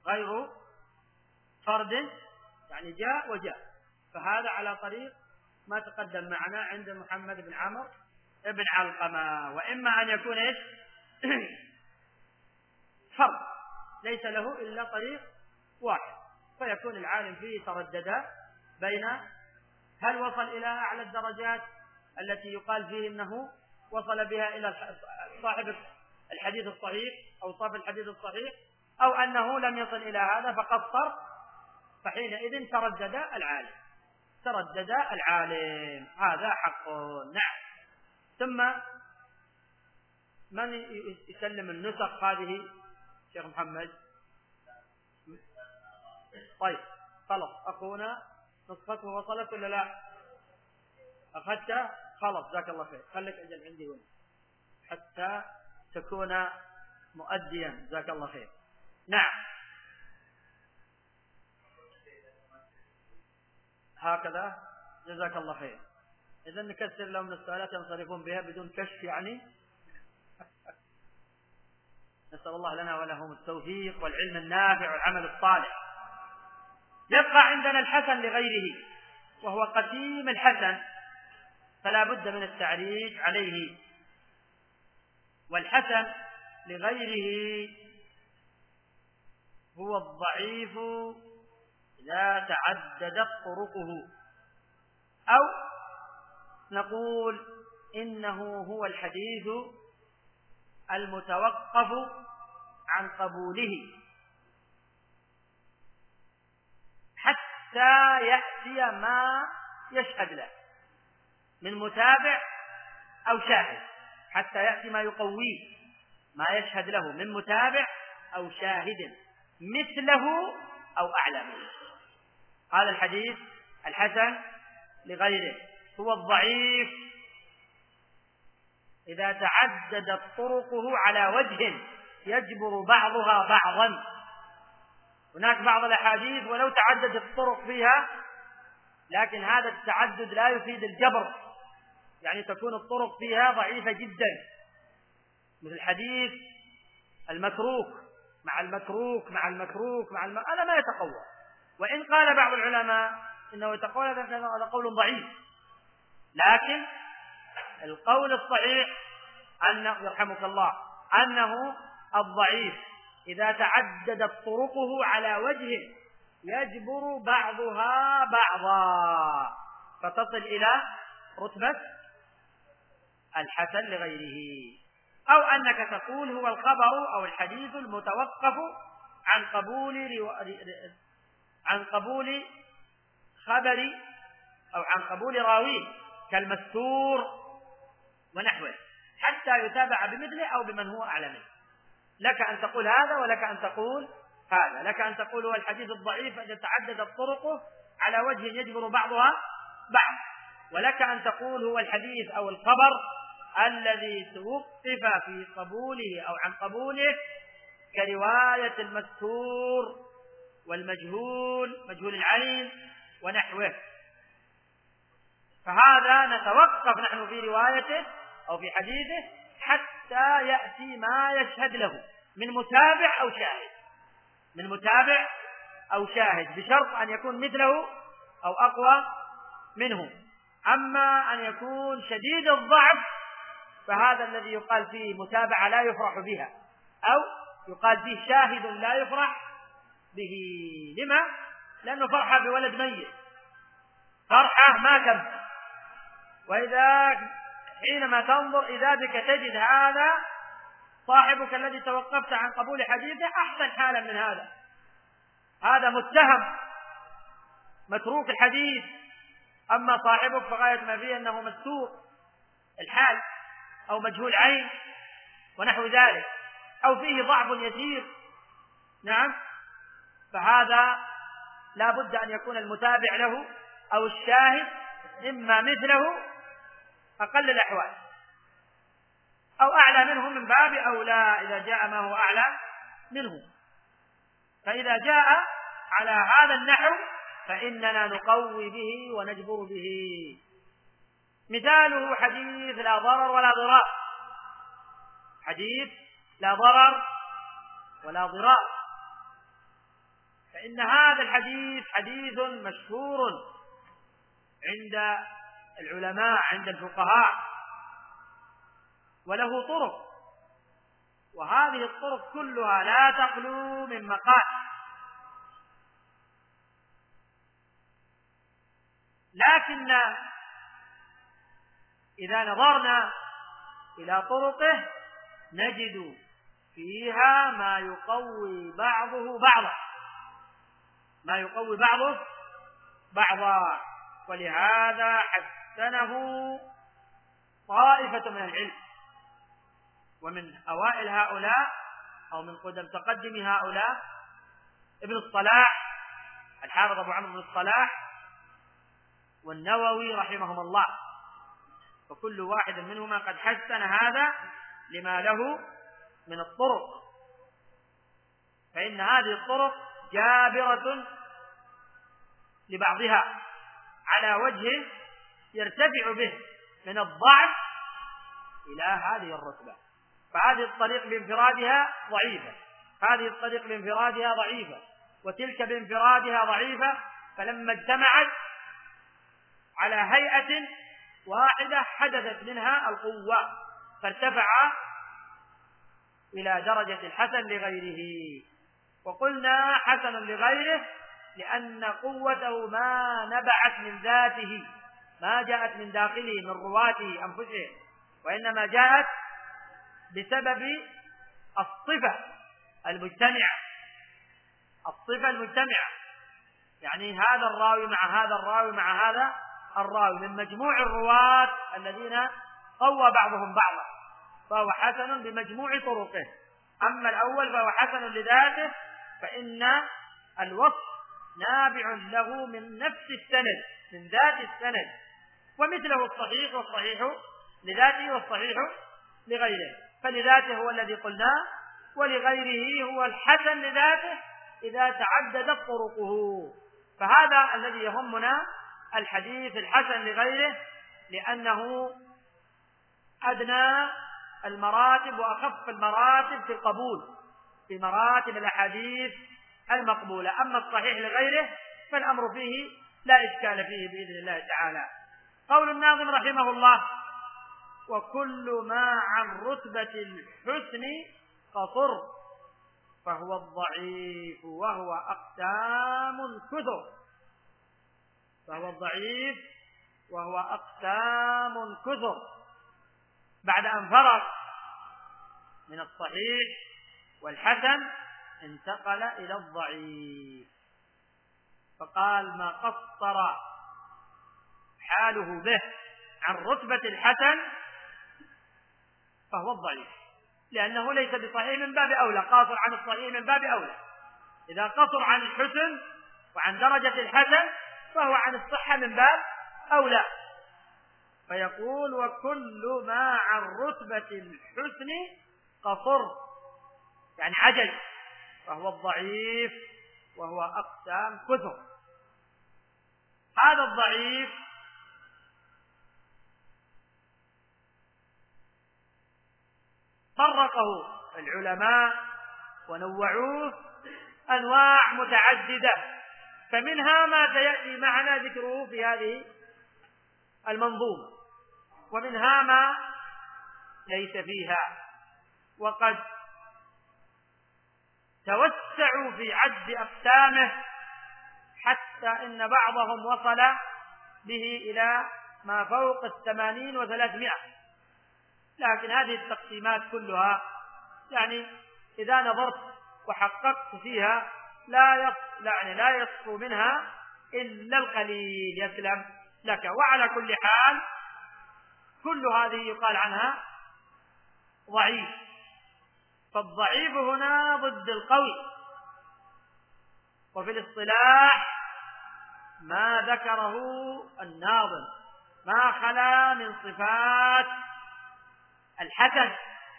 غير فرد، يعني جاء وجاء، فهذا على طريق ما تقدم معنا عند محمد بن عمرو بن علقمة. وإما أن يكون إيش؟ فرد ليس له إلا طريق واحد، فيكون العالم فيه تردد بين هل وصل إلى أعلى الدرجات التي يقال فيه إنه وصل بها إلى صاحب الحديث الصحيح أو صاحب الحديث الصحيح، أو أنه لم يصل إلى هذا فقصر، فحينئذ تردد العالم، هذا حق. نعم. ثم من يسلم النسخ هذه؟ شيخ محمد. طيب خلاص، أخونا نسخته وصلت ولا لا؟ أخذت؟ خلاص جزاك الله خير، خليك أجل عندي هنا حتى تكون مؤديا، جزاك الله خير. نعم هكذا، جزاك الله خير. إذن نكسر لهم السؤالات ينصرفون بها بدون كشف يعني. نسأل الله لنا ولهم التوفيق والعلم النافع والعمل الصالح. يبقى عندنا الحسن لغيره، وهو قسيم الحسن، فلا بد من التعريج عليه. والحسن لغيره هو الضعيف إذا تعددت طرقه، أو نقول إنه هو الحديث المتوقف عن قبوله حتى يأتي ما يشهد له من متابع أو شاهد، حتى يأتي ما يقويه، ما يشهد له من متابع أو شاهد مثله أو أعلى منه. قال الحديث الحسن لغيره هو الضعيف إذا تعددت طرقه على وجه يجبر بعضها بعضا. هناك بعض الأحاديث ولو تعددت الطرق فيها، لكن هذا التعدد لا يفيد الجبر، يعني تكون الطرق فيها ضعيفة جدا، مثل الحديث المتروك مع المتروك مع المتروك مع هذا ما يتقوى. وإن قال بعض العلماء إنه يتقوى، هذا قول ضعيف، لكن القول الصحيح أنه يرحمك الله أنه الضعيف إذا تعددت طرقه على وجه يجبر بعضها بعضا فتصل إلى رتبة الحسن لغيره. أو أنك تقول هو الخبر أو الحديث المتوقف عن قبول خبر أو عن قبول راويه كالمستور ونحوه حتى يتابع بمثله أو بمن هو أعلى منه. لك أن تقول هذا ولك أن تقول هذا. لك أن تقول هو الحديث الضعيف إذا تعددت طرقه على وجه يجبر بعضها بعض، ولك أن تقول هو الحديث أو الخبر الذي توقف في قبوله أو عن قبوله كرواية المستور والمجهول مجهول العين ونحوه، فهذا نتوقف نحن في روايته أو في حديثه حتى يأتي ما يشهد له من متابع أو شاهد بشرط أن يكون مثله أو أقوى منه. أما أن يكون شديد الضعف فهذا الذي يقال فيه متابعة لا يفرح بها، أو يقال فيه شاهد لا يفرح به. لما؟ لأنه فرحة بولد ميت، فرحة ما كم، وإذا حينما تنظر إذا بك تجد هذا صاحبك الذي توقفت عن قبول حديثه أحسن حالا من هذا متهم متروك الحديث، أما صاحبك فغاية ما فيه أنه مستور الحال أو مجهول عين ونحو ذلك، أو فيه ضعف يسير. نعم، فهذا لا بد أن يكون المتابع له أو الشاهد إما مثله أقل الأحوال أو أعلى منه من باب أولى إذا جاء ما هو أعلى منه. فإذا جاء على هذا النحو فإننا نقوي به ونجبر به. مثاله حديث لا ضرر ولا ضرار، حديث لا ضرر ولا ضرار، فإن هذا الحديث حديث مشهور عند العلماء عند الفقهاء، وله طرق، وهذه الطرق كلها لا تخلو من مقال، لكن إذا نظرنا إلى طرقه نجد فيها ما يقوي بعضه بعضا، ما يقوي بعضه بعضا، ولهذا حسنه طائفة من العلم. ومن أوائل هؤلاء أو من تقدم هؤلاء ابن الصلاح، الحافظ أبو عمرو بن الصلاح، والنووي رحمهم الله، فكل واحد منهما قد حسن هذا لما له من الطرق، فإن هذه الطرق جابرة لبعضها على وجه يرتفع به من الضعف إلى هذه الرتبة. فهذه الطريق بانفرادها ضعيفة، هذه الطريق بانفرادها ضعيفة، وتلك بانفرادها ضعيفة، فلما اجتمعت على هيئة واحدة حدثت منها القوة، فارتفع إلى درجة الحسن لغيره. وقلنا حسن لغيره لأن قوته ما نبعت من ذاته، ما جاءت من داخله من رواته أنفسهم، وإنما جاءت بسبب الصفة المجتمعة، الصفة المجتمعة، يعني هذا الراوي مع هذا الراوي مع هذا الراوي من مجموع الرواة الذين قوى بعضهم بعضا، فهو حسن بمجموع طرقه. أما الأول فهو حسن لذاته، فإن الوصف نابع له من نفس السند، من ذات السند، ومثله الصحيح، والصحيح لذاته والصحيح لغيره، فلذاته هو الذي قلناه، ولغيره هو الحسن لذاته إذا تعددت طرقه. فهذا الذي يهمنا الحديث الحسن لغيره، لأنه أدنى المراتب وأخف المراتب في القبول، في مراتب الأحاديث المقبولة. أما الصحيح لغيره فالأمر فيه لا إشكال فيه بإذن الله تعالى. قول الناظم رحمه الله: وكل ما عن رتبة الحسن قصر فهو الضعيف وهو أقسام كثر، فهو الضعيف وهو أقسام كثر. بعد أن فرغ من الصحيح والحسن انتقل إلى الضعيف، فقال: ما قصر حاله به عن رتبة الحسن فهو الضعيف، لأنه ليس بصحيح من باب أولى، قاصر عن الصحيح من باب أولى. إذا قصر عن الحسن وعن درجة الحسن فهو عن الصحة من باب أولى. فيقول: وكل ما عن رتبة الحسن قصر، يعني عجز، فهو الضعيف وهو أقسام كثر. هذا الضعيف فرقه العلماء ونوعوه أنواع متعددة، فمنها ما سيأتي معنا ذكره في هذه المنظومة، ومنها ما ليس فيها. وقد توسعوا في عد أقسامه حتى إن بعضهم وصل به إلى ما فوق 80 و300، لكن هذه التقسيمات كلها يعني إذا نظرت وحققت فيها لا يصفو منها إلا القليل يسلم لك. وعلى كل حال كل هذه يقال عنها ضعيف، فالضعيف هنا ضد القوي. وفي الاصطلاح ما ذكره الناظم ما خلا من صفات الحسن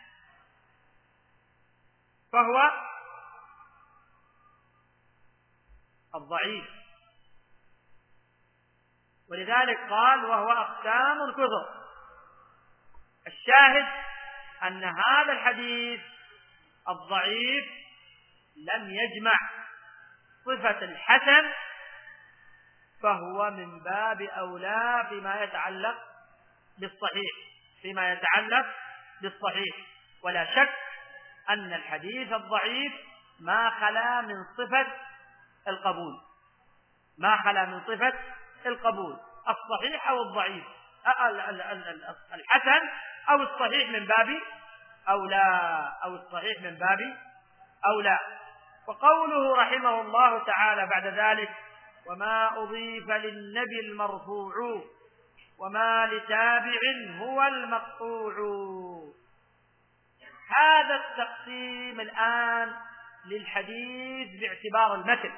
فهو الضعيف، ولذلك قال: وهو أقسام كثر. الشاهد أن هذا الحديث الضعيف لم يجمع صفة الحسن فهو من باب أولى فيما يتعلق بالصحيح، ولا شك أن الحديث الضعيف ما خلا من صفة القبول، الصحيح أو الضعيف، الحسن أو الصحيح من باب أولى. وقوله رحمه الله تعالى بعد ذلك: وما أضيف للنبي المرفوع وما لتابع هو المقطوع. هذا التقسيم الآن للحديث باعتبار المتن.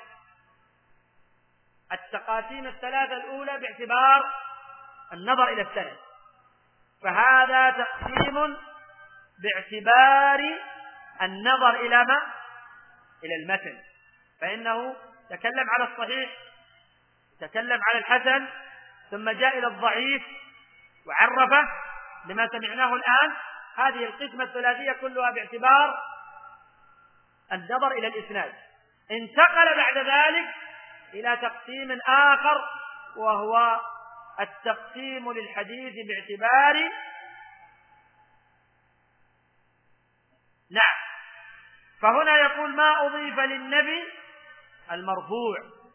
التقاسيم الثلاثة الأولى باعتبار النظر إلى السند، فهذا تقسيم باعتبار النظر إلى المتن، فإنه تكلم على الصحيح، تكلم على الحسن، ثم جاء إلى الضعيف وعرفه بما سمعناه الآن. هذه القسمة الثلاثية كلها باعتبار النظر إلى الإسناد. انتقل بعد ذلك إلى تقسيم آخر، وهو التقسيم للحديث باعتبار فهنا يقول: ما أضيف للنبي المرفوع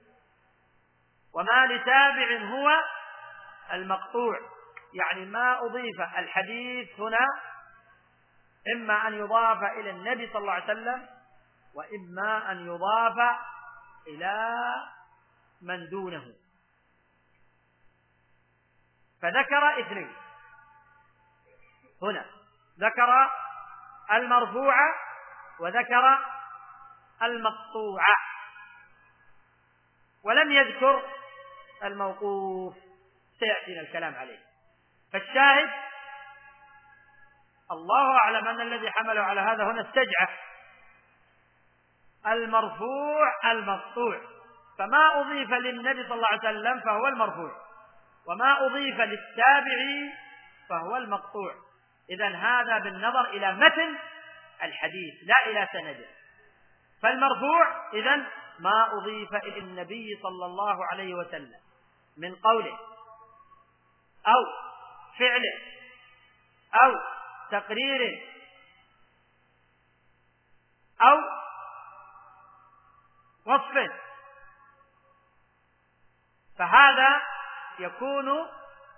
وما لتابع هو المقطوع. يعني ما أضيف الحديث هنا إما أن يضاف إلى النبي صلى الله عليه وسلم، وإما أن يضاف إلى من دونه. فذكر اثنين هنا، ذكر المرفوع وذكر المقطوع، ولم يذكر الموقوف، سيأتينا الكلام عليه. فالشاهد الله أعلم أن الذي حمله على هذا هنا استجعه المرفوع المقطوع، فما أضيف للنبي صلى الله عليه وسلم فهو المرفوع، وما أضيف للتابعي فهو المقطوع. إذن هذا بالنظر إلى متن الحديث لا إلى سنده. فالمرفوع إذن ما أضيف إلى النبي صلى الله عليه وسلم من قوله أو فعله أو تقريره أو وصفه، فهذا يكون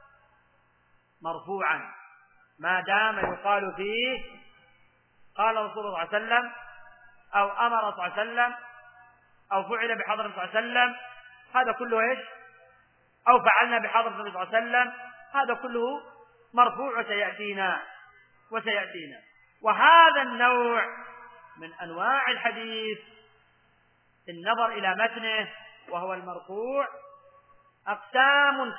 مرفوعا ما دام يقال فيه قال رسول الله صلى الله عليه وسلم، أو أمر صلى الله عليه وسلم، أو فعل بحضرة صلى الله عليه وسلم، هذا كله إيش؟ أو فعلنا بحضرة النبي صلى الله عليه وسلم، هذا كله مرفوع وسيأتينا. وهذا النوع من أنواع الحديث النظر إلى متنه وهو المرفوع أقسام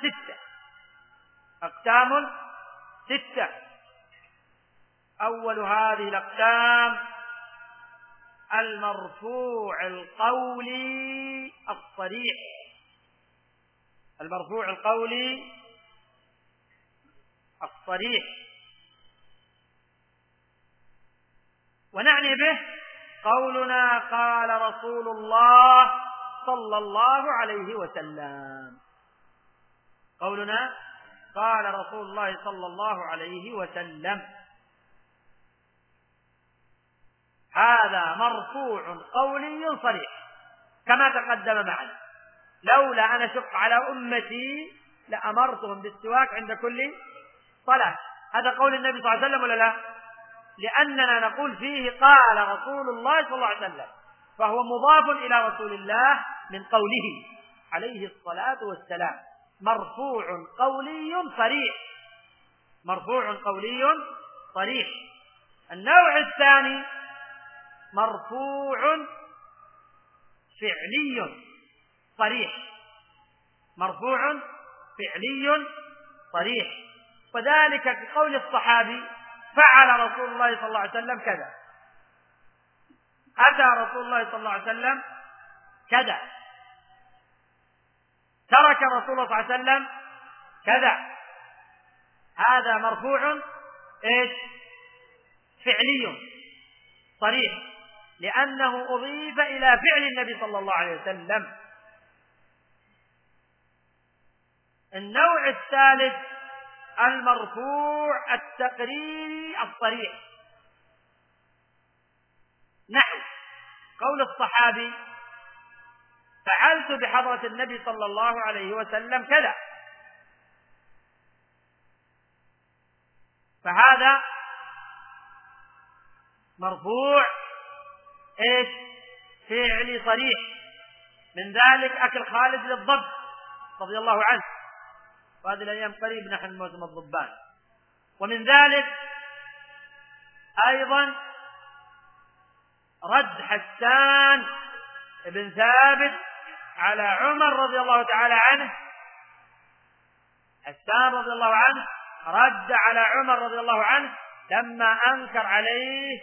ستة. أول هذه الأقسام المرفوع القولي الصريح. المرفوع القولي الصريح، ونعني به قولنا قال رسول الله صلى الله عليه وسلم. قولنا قال رسول الله صلى الله عليه وسلم، هذا مرفوع قولي صريح كما تقدم معنا. لولا أن أشق على أمتي لأمرتهم بالسواك عند كل صلاة. هذا قول النبي صلى الله عليه وسلم ولا لا؟ لأننا نقول فيه قال رسول الله صلى الله عليه وسلم، فهو مضاف إلى رسول الله من قوله عليه الصلاة والسلام. مرفوع قولي صريح. النوع الثاني مرفوع فعلي صريح، وذلك كقول الصحابي: فعل رسول الله صلى الله عليه وسلم كذا، أتى رسول الله صلى الله عليه وسلم كذا، ترك رسول الله صلى الله عليه وسلم كذا. هذا مرفوع ايش؟ فعلي صريح. لأنه أضيف إلى فعل النبي صلى الله عليه وسلم. النوع الثالث المرفوع التقريري الصريح، نحو قول الصحابي: فعلت بحضرة النبي صلى الله عليه وسلم كذا، فهذا مرفوع ايش؟ فعلي صريح. من ذلك أكل خالد للضب رضي الله عنه، وهذه الأيام قريب نحن موسم الضبان. ومن ذلك أيضا رد حسان بن ثابت على عمر رضي الله تعالى عنه. حسان رضي الله عنه رد على عمر رضي الله عنه لما أنكر عليه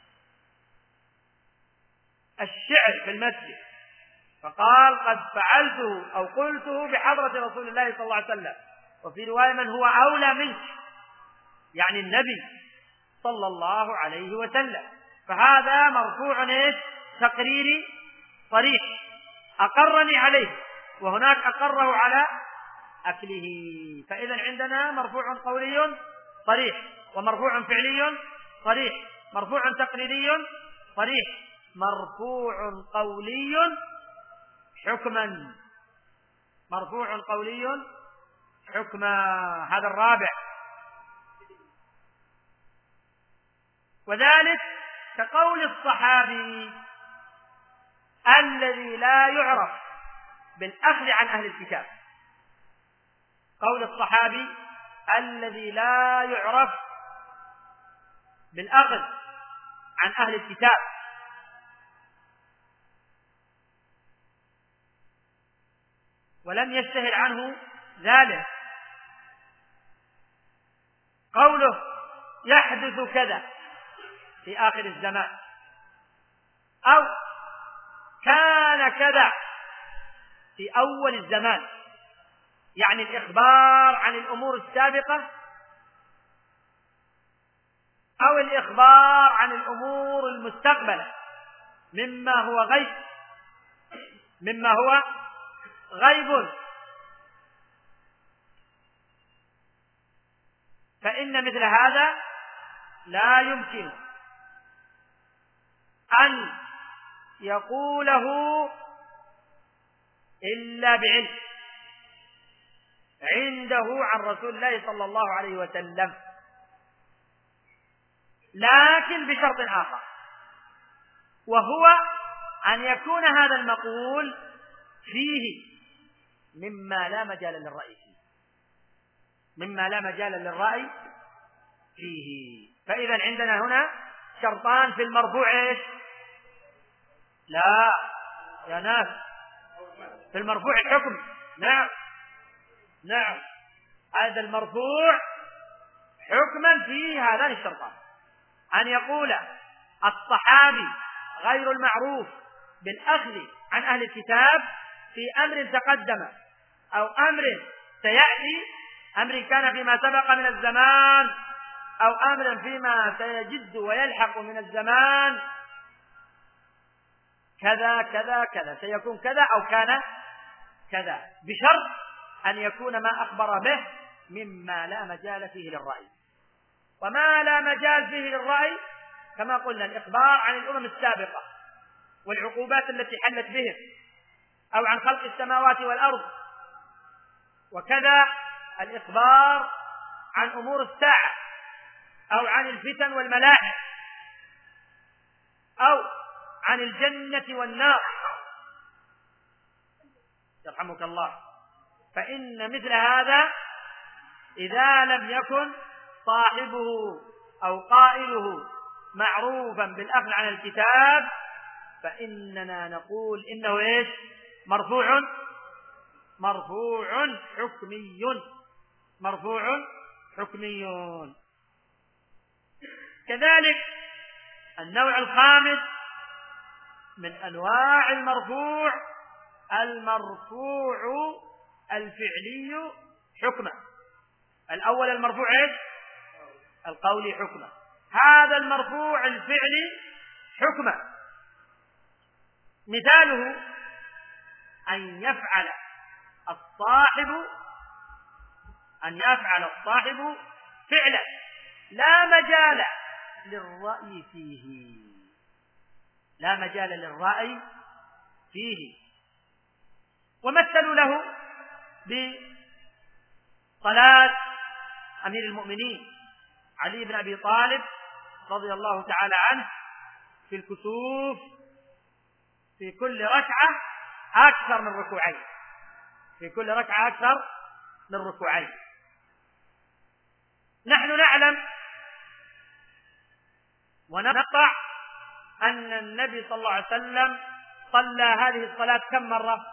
الشعر في المسجد، فقال: قد فعلته أو قلته بحضرة رسول الله صلى الله عليه وسلم، وفي رواية: من هو أولى منك، يعني النبي صلى الله عليه وسلم. فهذا مرفوع ايش؟ تقريري صريح، أقرني عليه، وهناك أقره على أكله. فإذا عندنا مرفوع قولي صريح، ومرفوع فعلي صريح، مرفوع تقريري صريح، مرفوع قولي حكما، مرفوع قولي حكما. هذا الرابع. وذلك كقول الصحابي الذي لا يعرف بالأخذ عن أهل الكتاب. قول الصحابي الذي لا يعرف بالأخذ عن أهل الكتاب، ولم يشتهر عنه ذلك. قوله: يحدث كذا في آخر الزمان، أو كان كذا في أول الزمان، يعني الإخبار عن الأمور السابقة أو الإخبار عن الأمور المستقبلة مما هو غيب، فإن مثل هذا لا يمكن أن يقوله إلا بعلم عنده عن رسول الله صلى الله عليه وسلم، لكن بشرط آخر، وهو أن يكون هذا المقول فيه مما لا مجال للرأي فيه، مما لا مجال للرأي فيه. فإذا عندنا هنا شرطان في المرفوع. ايش؟ لا يا ناس، في المرفوع الحكم. نعم هذا المرفوع حكما فيه هذان الشرطان: أن يقول الصحابي غير المعروف بالأخذ عن أهل الكتاب في أمر تقدم أو أمر سيأتي، أمر كان فيما سبق من الزمان أو أمر فيما سيجد ويلحق من الزمان، كذا كذا كذا، سيكون كذا أو كان كذا، بشرط أن يكون ما أخبر به مما لا مجال فيه للرأي. وما لا مجال فيه للرأي كما قلنا الإخبار عن الأمم السابقة والعقوبات التي حلت بهم، أو عن خلق السماوات والأرض، وكذا الإخبار عن أمور الساعة أو عن الفتن والملاحم أو عن الجنة والنار، يرحمك الله. فإن مثل هذا إذا لم يكن صاحبه أو قائله معروفا بالأخذ عن الكتاب فإننا نقول إنه إيش؟ مرفوع حكمي. كذلك النوع الخامس من أنواع المرفوع الفعلي حكما. الأول المرفوع إيش؟ القولي حكما. هذا المرفوع الفعلي حكما مثاله أن يفعل الصاحب فعلا لا مجال للرأي فيه، ومثلوا له بصلاة أمير المؤمنين علي بن أبي طالب رضي الله تعالى عنه في الكسوف في كل ركعة أكثر من ركوعين. نحن نعلم ونقطع أن النبي صلى الله عليه وسلم صلى هذه الصلاة كم مرة؟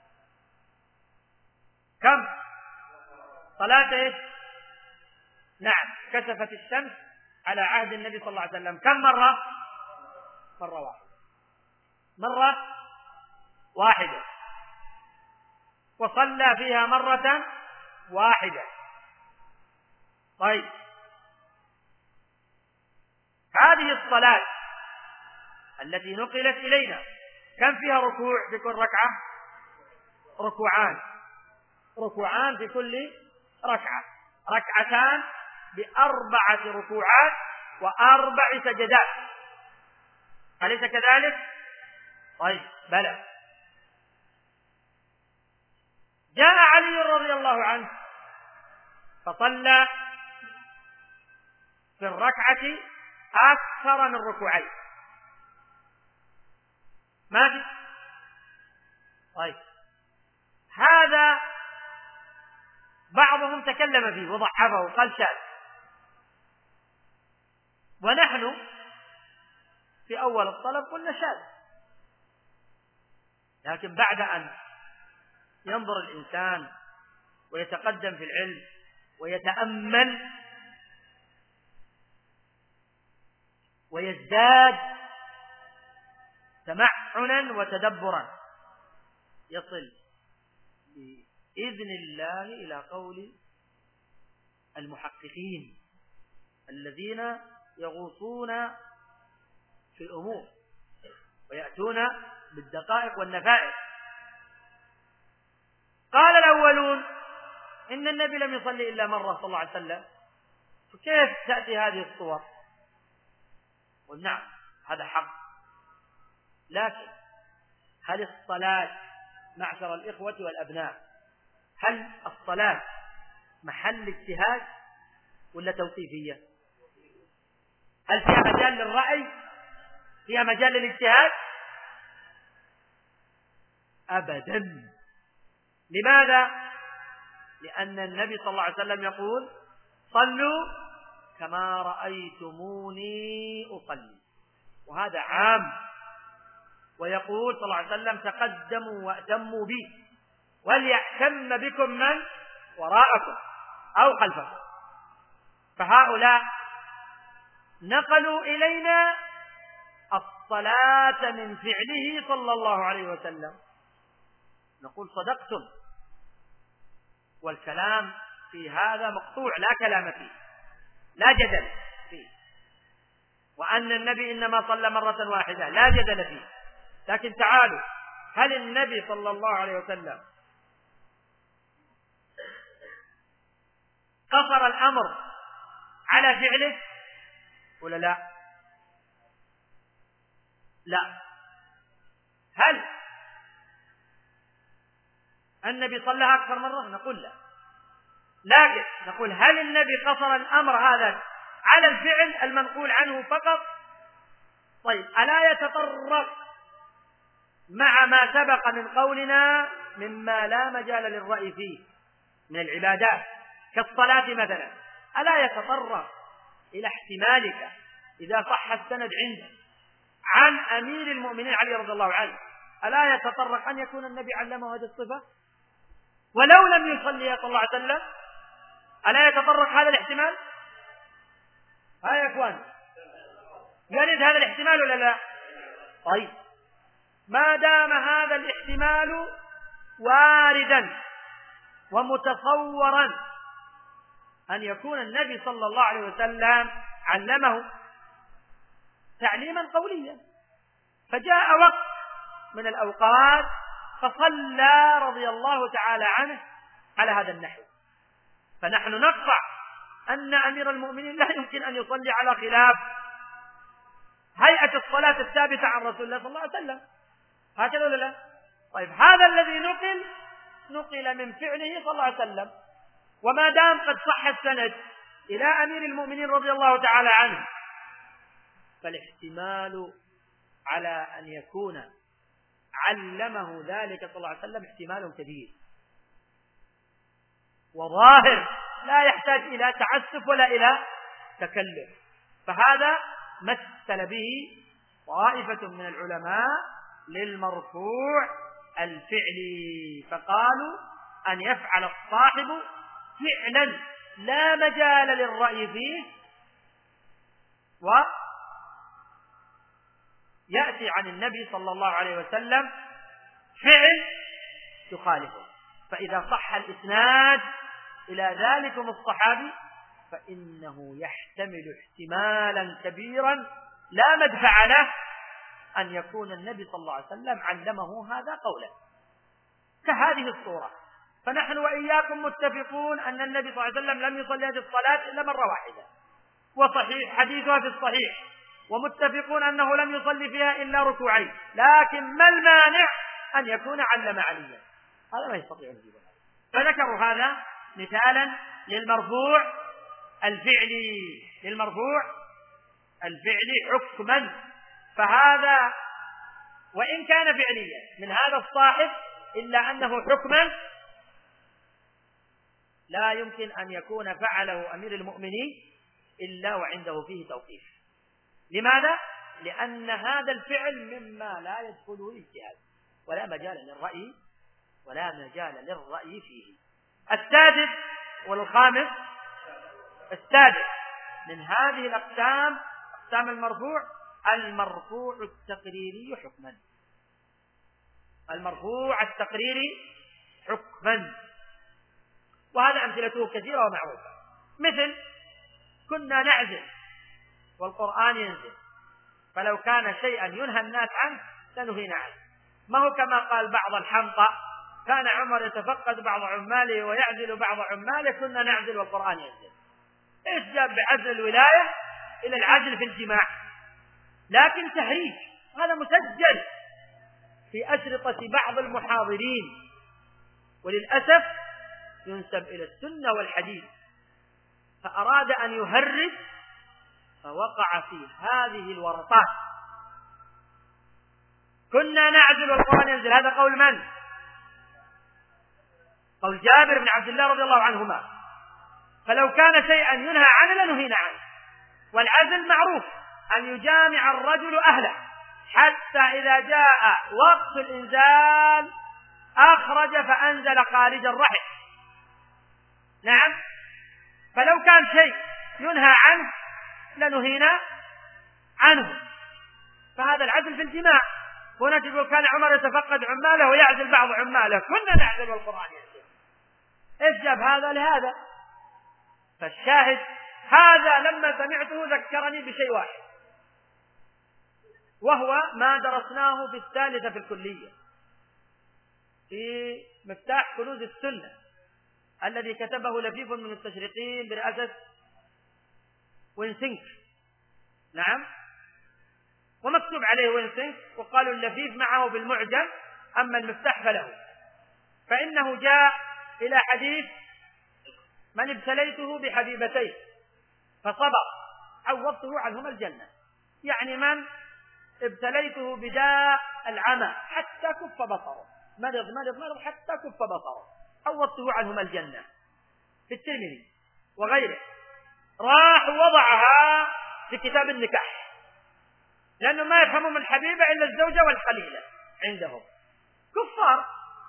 كم؟ صلاة إيش؟ نعم، كسفت الشمس على عهد النبي صلى الله عليه وسلم كم مرة؟ مرة واحدة، وصلى فيها مرة واحدة. طيب، هذه الصلاة التي نقلت إلينا كم فيها ركوع في كل ركعة؟ ركوعان في كل ركعة، ركعتان ب4 ركوعات و4 سجدات، أليس كذلك؟ طيب، بلى. جاء علي رضي الله عنه فصلى في الركعة أكثر من ركوعين، ماشي؟ طيب، هذا بعضهم تكلم فيه وضعفه وقال شاذ، ونحن في أول الطلب قلنا شاذ، لكن بعد أن ينظر الإنسان ويتقدم في العلم ويتأمل ويزداد تمعنا وتدبرا يصل بإذن الله إلى قول المحققين الذين يغوصون في الأمور ويأتون بالدقائق والنفائس. قال الأولون إن النبي لم يصلي إلا مرة صلى الله عليه وسلم، فكيف تأتي هذه الصور؟ والنعم، هذا حق، لكن هل الصلاة معشر الإخوة والأبناء، هل الصلاة محل اجتهاد ولا توقيفية؟ هل فيها مجال للرأي؟ فيها مجال للاجتهاد؟ أبدا. لماذا؟ لأن النبي صلى الله عليه وسلم يقول: صلوا كما رأيتموني أصلي، وهذا عام. ويقول صلى الله عليه وسلم: تقدموا وأتموا بي وليأتم بكم من وراءكم أو خلفكم. فهؤلاء نقلوا إلينا الصلاة من فعله صلى الله عليه وسلم، نقول صدقتم، والكلام في هذا مقطوع، لا كلام فيه، لا جدل فيه، وأن النبي إنما صلى مرة واحدة لا جدل فيه. لكن تعالوا، هل النبي صلى الله عليه وسلم قصر الأمر على فعله ولا لا؟ لا. هل النبي صلى أكثر مرة؟ نقول لا. لكن نقول: هل النبي قصر الأمر هذا على الفعل المنقول عنه فقط؟ طيب، ألا يتطرق مع ما سبق من قولنا مما لا مجال للرأي فيه من العبادات كالصلاة مثلا، ألا يتطرق إلى احتمالك إذا صح السند عندك عن أمير المؤمنين علي رضي الله عنه، ألا يتطرق أن يكون النبي علمه هذه الصفة ولو لم يصلي صلى الله عليه وسلم؟ ألا يتطرق هذا الاحتمال؟ ها يا إخوان، يرد هذا الاحتمال ولا لا؟ طيب، ما دام هذا الاحتمال واردا ومتصورا أن يكون النبي صلى الله عليه وسلم علمه تعليما قوليا، فجاء وقت من الأوقات فصلى رضي الله تعالى عنه على هذا النحو. فنحن نقطع أن أمير المؤمنين لا يمكن أن يصلي على خلاف هيئة الصلاة الثابتة عن رسول الله صلى الله عليه وسلم، هكذا ولا لا؟ طيب هذا الذي نقل من فعله صلى الله عليه وسلم، وما دام قد صح السند إلى أمير المؤمنين رضي الله تعالى عنه، فالاحتمال على أن يكون علمه ذلك صلى الله عليه وسلم احتمال كبير وظاهر لا يحتاج إلى تعسف ولا إلى تكلف. فهذا مثل به طائفة من العلماء للمرفوع الفعلي، فقالوا أن يفعل الصاحب فعلا لا مجال للرأي فيه، ويأتي عن النبي صلى الله عليه وسلم فعل يخالفه. فإذا صح الإسناد إلى ذلكم الصحابي فإنه يحتمل احتمالا كبيرا لا مدفع له أن يكون النبي صلى الله عليه وسلم علمه هذا قولا كهذه الصورة. فنحن وإياكم متفقون أن النبي صلى الله عليه وسلم لم يصلي هذه الصلاة إلا مرة واحدة، وصحيح حديثها في الصحيح، ومتفقون أنه لم يصلي فيها إلا ركوعين، لكن ما المانع أن يكون علم عليا؟ هذا ما يستطيع الجيب. فذكروا هذا مثالا للمرفوع الفعلي حكما. فهذا وإن كان فعليا من هذا الصاحب إلا أنه حكما لا يمكن أن يكون فعله أمير المؤمنين إلا وعنده فيه توقيف. لماذا؟ لأن هذا الفعل مما لا يدخله الاجتهاد ولا مجال للرأي فيه. السادس والخامس، السادس من هذه الأقسام، أقسام المرفوع التقريري حكما. المرفوع التقريري حكما، وهذا أمثلته كثيرة ومعروفة، مثل كنا نعزل والقرآن ينزل، فلو كان شيئا ينهى الناس عنه لنهينا عنه. ما هو كما قال بعض الحمقى كان عمر يتفقد بعض عماله ويعزل بعض عماله، كنا نعزل والقرآن ينزل. ايش جاب بعزل الولاية إلى العزل في الجماع؟ لكن تهريج، هذا مسجل في أشرطة بعض المحاضرين، وللأسف ينسب إلى السنة والحديث، فأراد أن يهرج فوقع في هذه الورطات. كنا نعزل والقرآن ينزل، هذا قول من؟ قول جابر بن عبد الله رضي الله عنهما. فلو كان شيئا ينهى عنه لنهينا عنه. والعزل معروف أن يجامع الرجل أهله حتى إذا جاء وقت الإنزال أخرج فأنزل خارج الرحم. نعم، فلو كان شيء ينهى عنه لنهينا عنه، فهذا العزل في الجماع. هنا تقول كان عمر يتفقد عماله ويعزل بعض عماله، كنا نعزل والقرآن ينزل. ايش جاب هذا لهذا؟ فالشاهد هذا لما سمعته ذكرني بشيء واحد، وهو ما درسناه في الثالثة في الكلية في مفتاح كنوز السنة الذي كتبه لفيف من المستشرقين برئاسة وينسنك. نعم، ومكتوب عليه وينسنك، وقالوا اللفيف معه بالمعجم، أما المفتاح فله. فإنه جاء إلى حديث من ابتليته بحبيبتيه فصبر عوضته عنهما الجنة، يعني من ابتليته بداء العمى حتى كف بصره، مرض حتى كف بصره، عوضته عنهما الجنة، في الترمذي وغيره. راح وضعها في كتاب النكاح، لأنه ما يفهمون من الحبيبة إلا الزوجة والخليلة عندهم كفار.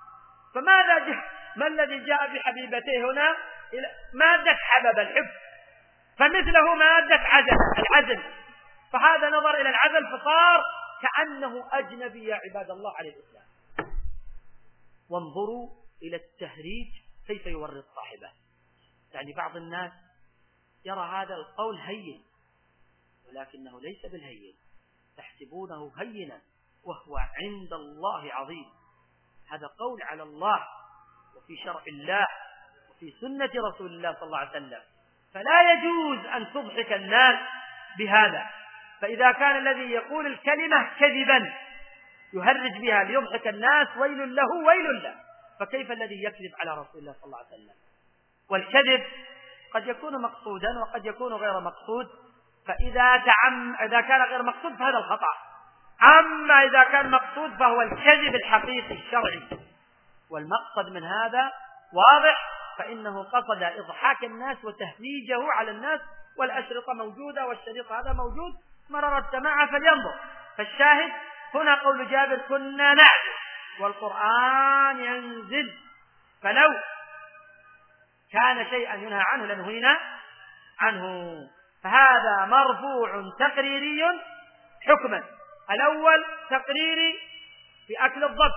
ما الذي جاء بحبيبته هنا؟ مادة حبب الحب، فمثله مادة العزل. فهذا نظر إلى العزل فصار كأنه أجنبي يا عباد الله على الإسلام. وانظروا إلى التهريج كيف يورط صاحبه. يعني بعض الناس يرى هذا القول هين، ولكنه ليس بالهين، تحسبونه هينا وهو عند الله عظيم. هذا قول على الله وفي شرع الله وفي سنة رسول الله صلى الله عليه وسلم، فلا يجوز أن تضحك الناس بهذا. فإذا كان الذي يقول الكلمة كذبا يهرج بها ليضحك الناس ويل له ويل له، فكيف الذي يكذب على رسول الله صلى الله عليه وسلم؟ والكذب قد يكون مقصودا وقد يكون غير مقصود، إذا كان غير مقصود فهذا الخطأ. أما إذا كان مقصود فهو الكذب الحقيقي الشرعي، والمقصد من هذا واضح، فإنه قصد إضحاك الناس وتهريجه على الناس، والأشرطة موجودة والشريط هذا موجود، مرر السماع فلينظر. فالشاهد هنا قول جابر كنا نعرف والقرآن ينزل، فلو كان شيئا ينهى عنه لنهينا عنه. فهذا مرفوع تقريري حكما. الأول تقريري في أكل الضب،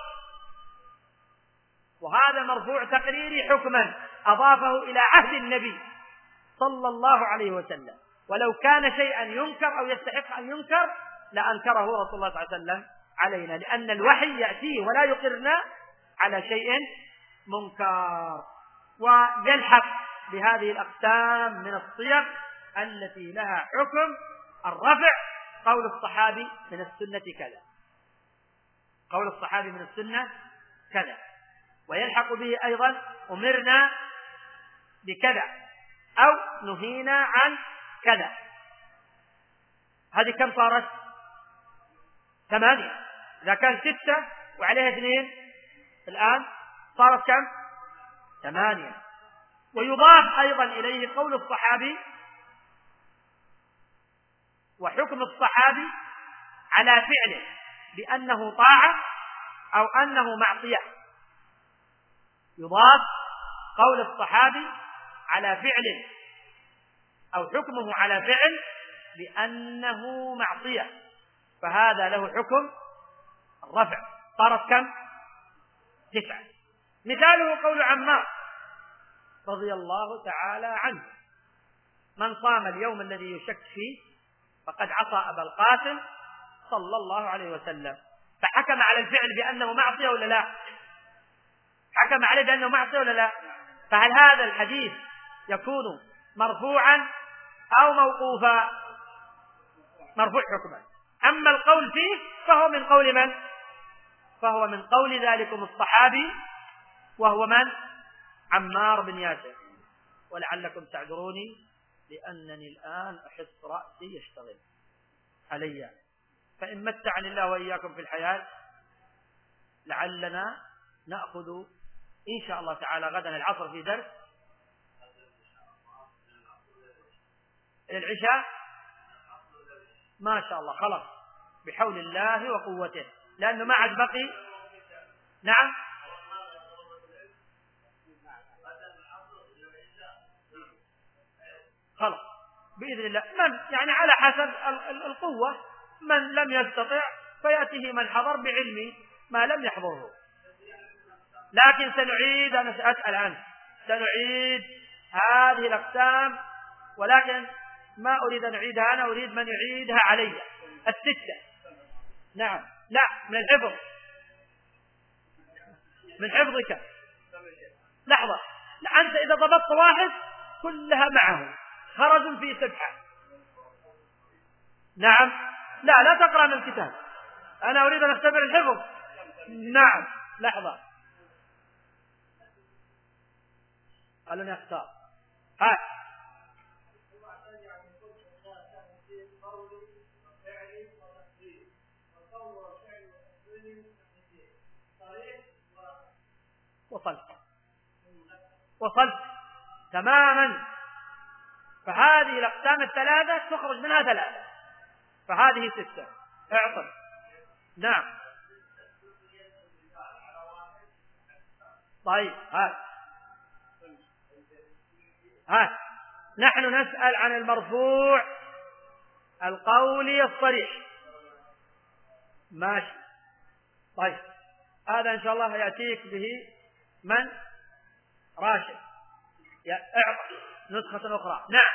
وهذا مرفوع تقريري حكما أضافه إلى عهد النبي صلى الله عليه وسلم، ولو كان شيئا ينكر أو يستحق أن ينكر لأنكره رسول الله صلى الله عليه وسلم علينا، لأن الوحي يأتيه ولا يقرنا على شيء منكر. ويلحق بهذه الأقسام من الصيغ التي لها حكم الرفع قول الصحابي من السنة كذا، قول الصحابي من السنة كذا، ويلحق به أيضا أمرنا بكذا أو نهينا عن كذا. هذه كم صارت؟ 8. إذا كان 6 وعليها 2 الآن صارت كم؟ 8. ويضاف أيضا إليه قول الصحابي وحكم الصحابي على فعله بأنه طاعة أو أنه معصية. يضاف قول الصحابي على فعله أو حكمه على فعل بأنه معصية، فهذا له حكم الرفع. صارت كم؟ 9. مثاله قول عمار رضي الله تعالى عنه: من صام اليوم الذي يشك فيه فقد عصى أبا القاسم صلى الله عليه وسلم. فحكم على الفعل بأنه معصية ولا لا؟ حكم عليه بأنه معصية ولا لا؟ فهل هذا الحديث يكون مرفوعا أو موقوفا؟ مرفوع حكما. أما القول فيه فهو من قول من؟ فهو من قول ذلكم الصحابي، وهو من؟ عمار بن ياسر. ولعلكم تعذروني لأنني الآن أحس رأسي يشتغل علي، فإن متعني الله وإياكم في الحياة لعلنا نأخذ إن شاء الله تعالى غدا العصر في درس العشاء ما شاء الله. خلاص بحول الله وقوته، لأنه ما عاد بقي. نعم خلاص بإذن الله. من يعني على حسب القوة، من لم يستطع فيأتيه من حضر بعلم ما لم يحضره. لكن سنعيد، أنا سأسأل عنه، سنعيد هذه الأقسام، ولكن ما أريد أن أعيدها أنا، أريد من يعيدها علي. 6. نعم. لا، من الحفظ، من حفظك. لحظة، أنت إذا ضبطت واحد كلها معه خرج في 7. نعم. لا تقرأ من الكتاب، أنا أريد أن أختبر الحفظ. نعم. لحظة، خلوني أختار. وصلت تماما. فهذه الأقسام الثلاثة تخرج منها 3، فهذه 6. اعطل. نعم. طيب نحن نسأل عن المرفوع القولي الصريح. ماشي. طيب هذا إن شاء الله يأتيك به من؟ راشد. اعطى نسخة أخرى. نعم.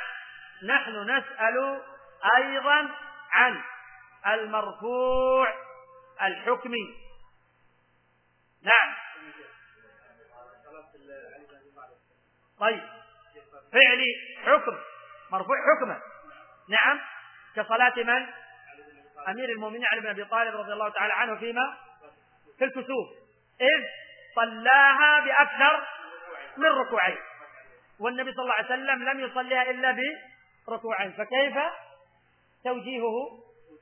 نحن نسأل أيضا عن المرفوع الحكمي. نعم. طيب، فعلي حكم مرفوع حكمه. نعم، كصلاة من؟ أمير المؤمنين علي بن أبي طالب رضي الله تعالى عنه فيما في الكسوف، إذ صلاها بأكثر من ركوعين، والنبي صلى الله عليه وسلم لم يصليها إلا بركوعين، فكيف توجيهه؟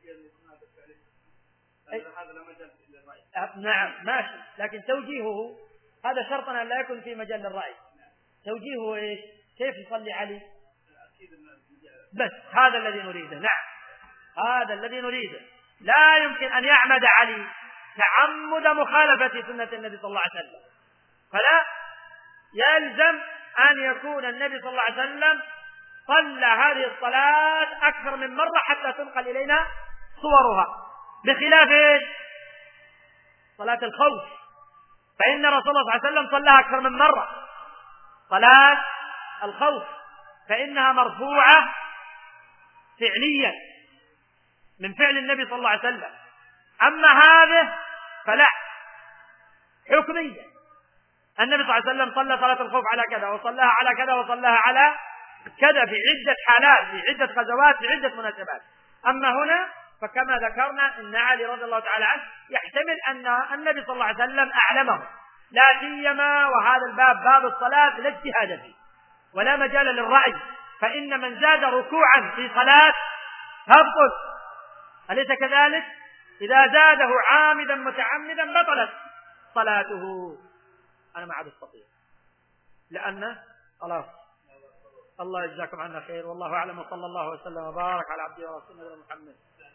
نعم ماشي، لكن توجيهه هذا شرطنا لا يكون في مجال الرأي. توجيهه إيش؟ كيف يصلي علي؟ بس هذا الذي نريده. نعم، هذا الذي نريده. لا يمكن أن يعمد علي تعمد مخالفة سنة النبي صلى الله عليه وسلم، فلا يلزم أن يكون النبي صلى الله عليه وسلم صلى هذه الصلاة أكثر من مرة حتى تنقل إلينا صورها، بخلاف صلاة الخوف، فإن رسول الله صلى الله عليه وسلم صلىها أكثر من مرة. صلاة الخوف فإنها مرفوعة فعليا من فعل النبي صلى الله عليه وسلم، أما هذه فلا، حكمية. النبي صلى الله عليه وسلم صلى صلاة الخوف على كذا، وصلىها على كذا، وصلىها على كذا في عدة حالات، في عدة غزوات، في عدة مناسبات. أما هنا فكما ذكرنا إن علي رضي الله تعالى عنه يحتمل أن النبي صلى الله عليه وسلم أعلمه، لا سيما وهذا الباب باب الصلاة لا اجتهاد فيه ولا مجال للرأي، فإن من زاد ركوعا في صلاة تبطل، أليس كذلك؟ إذا زاده عامدا متعمدا بطلت صلاته. أنا ما عاد أستطيع لأنه خلاص. الله يجزاكم عنا خير، والله أعلم، وصلى الله وسلم وبارك على عبده ورسوله محمد.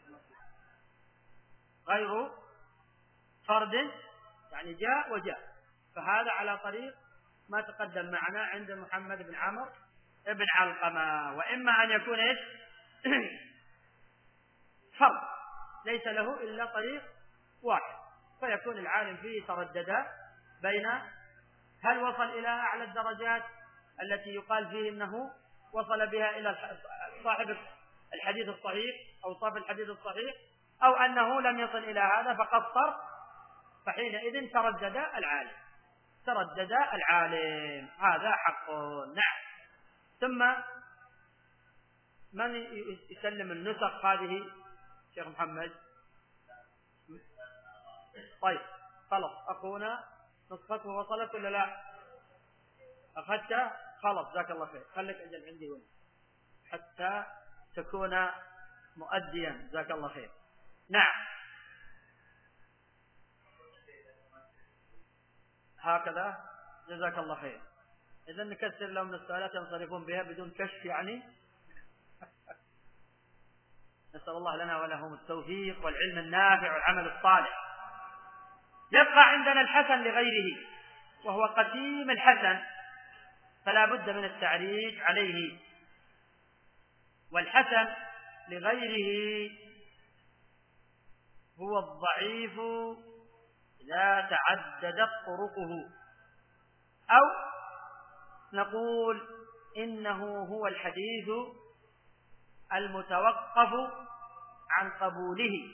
غير فرد يعني جاء وجاء، فهذا على طريق ما تقدم معنا عند محمد بن عمرو بن علقمة. وإما أن يكون إيش؟ فرد ليس له إلا طريق واحد، فيكون العالم فيه تردد بين هل وصل إلى أعلى الدرجات التي يقال فيه إنه وصل بها إلى صاحب الحديث الصحيح أو صاحب الحديث الصحيح، أو أنه لم يصل إلى هذا فقصر، فحينئذ تردد العالم، هذا حق. نعم. ثم من يسلم النسخ هذه؟ شيخ محمد. طيب خلص، أخونا نسخته وصلت ولا لا؟ أخذت؟ خلص جزاك الله خير، خليك أجل عندي هنا حتى تكون مؤديا، جزاك الله خير. نعم، هكذا جزاك الله خير. إذن نكسر لهم من السؤالات ينصرفون بها بدون كشف يعني. نسأل الله لنا ولهم التوفيق والعلم النافع والعمل الصالح. يبقى عندنا الحسن لغيره، وهو قسيم الحسن، فلا بد من التعريج عليه. والحسن لغيره هو الضعيف إذا تعددت طرقه، أو نقول إنه هو الحديث المتوقف عن قبوله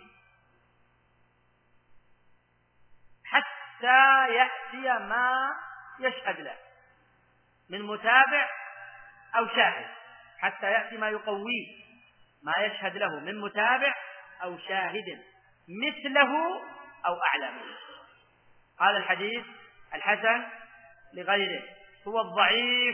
حتى يأتي ما يشهد له من متابع أو شاهد، حتى يأتي ما يقويه، ما يشهد له من متابع أو شاهد مثله أو أعلى منه. هذا الحديث الحسن لغيره هو الضعيف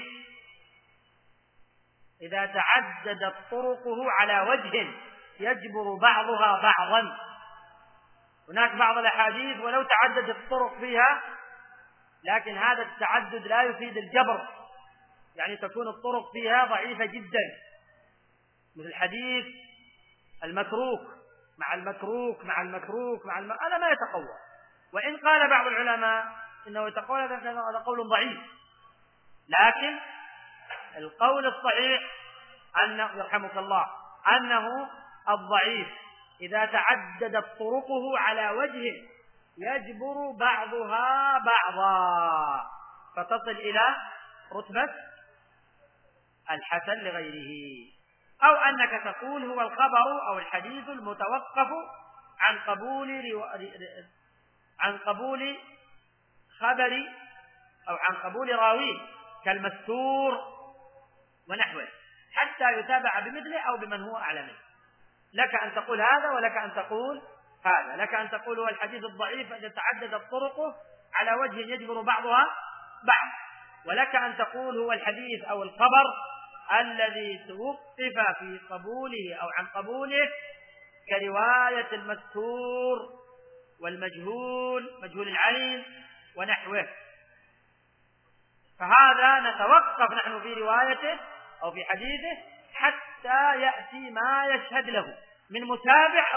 إذا تعددت طرقه على وجه يجبر بعضها بعضا. هناك بعض الأحاديث ولو تعددت الطرق فيها، لكن هذا التعدد لا يفيد الجبر، يعني تكون الطرق فيها ضعيفة جدا، مثل الحديث المتروك مع المتروك مع المتروك مع هذا ما يتقوى. وإن قال بعض العلماء إنه يتقوى، هذا قول ضعيف، لكن القول الصحيح أنه يرحمك الله أنه الضعيف إذا تعددت طرقه على وجه يجبر بعضها بعضا فتصل إلى رتبة الحسن لغيره. أو أنك تقول هو الخبر أو الحديث المتوقف عن قبول خبر أو عن قبول راويه كالمستور ونحوه حتى يتابع بمثله أو بمن هو أعلى منه. لك أن تقول هذا ولك أن تقول هذا. لك أن تقول هو الحديث الضعيف إذا تعددت طرقه على وجه يجبر بعضها بعض، ولك أن تقول هو الحديث أو الخبر الذي توقف في قبوله أو عن قبوله كرواية المستور والمجهول مجهول العين ونحوه، فهذا نتوقف نحن في روايته أو في حديثه حتى يأتي ما يشهد له من متابع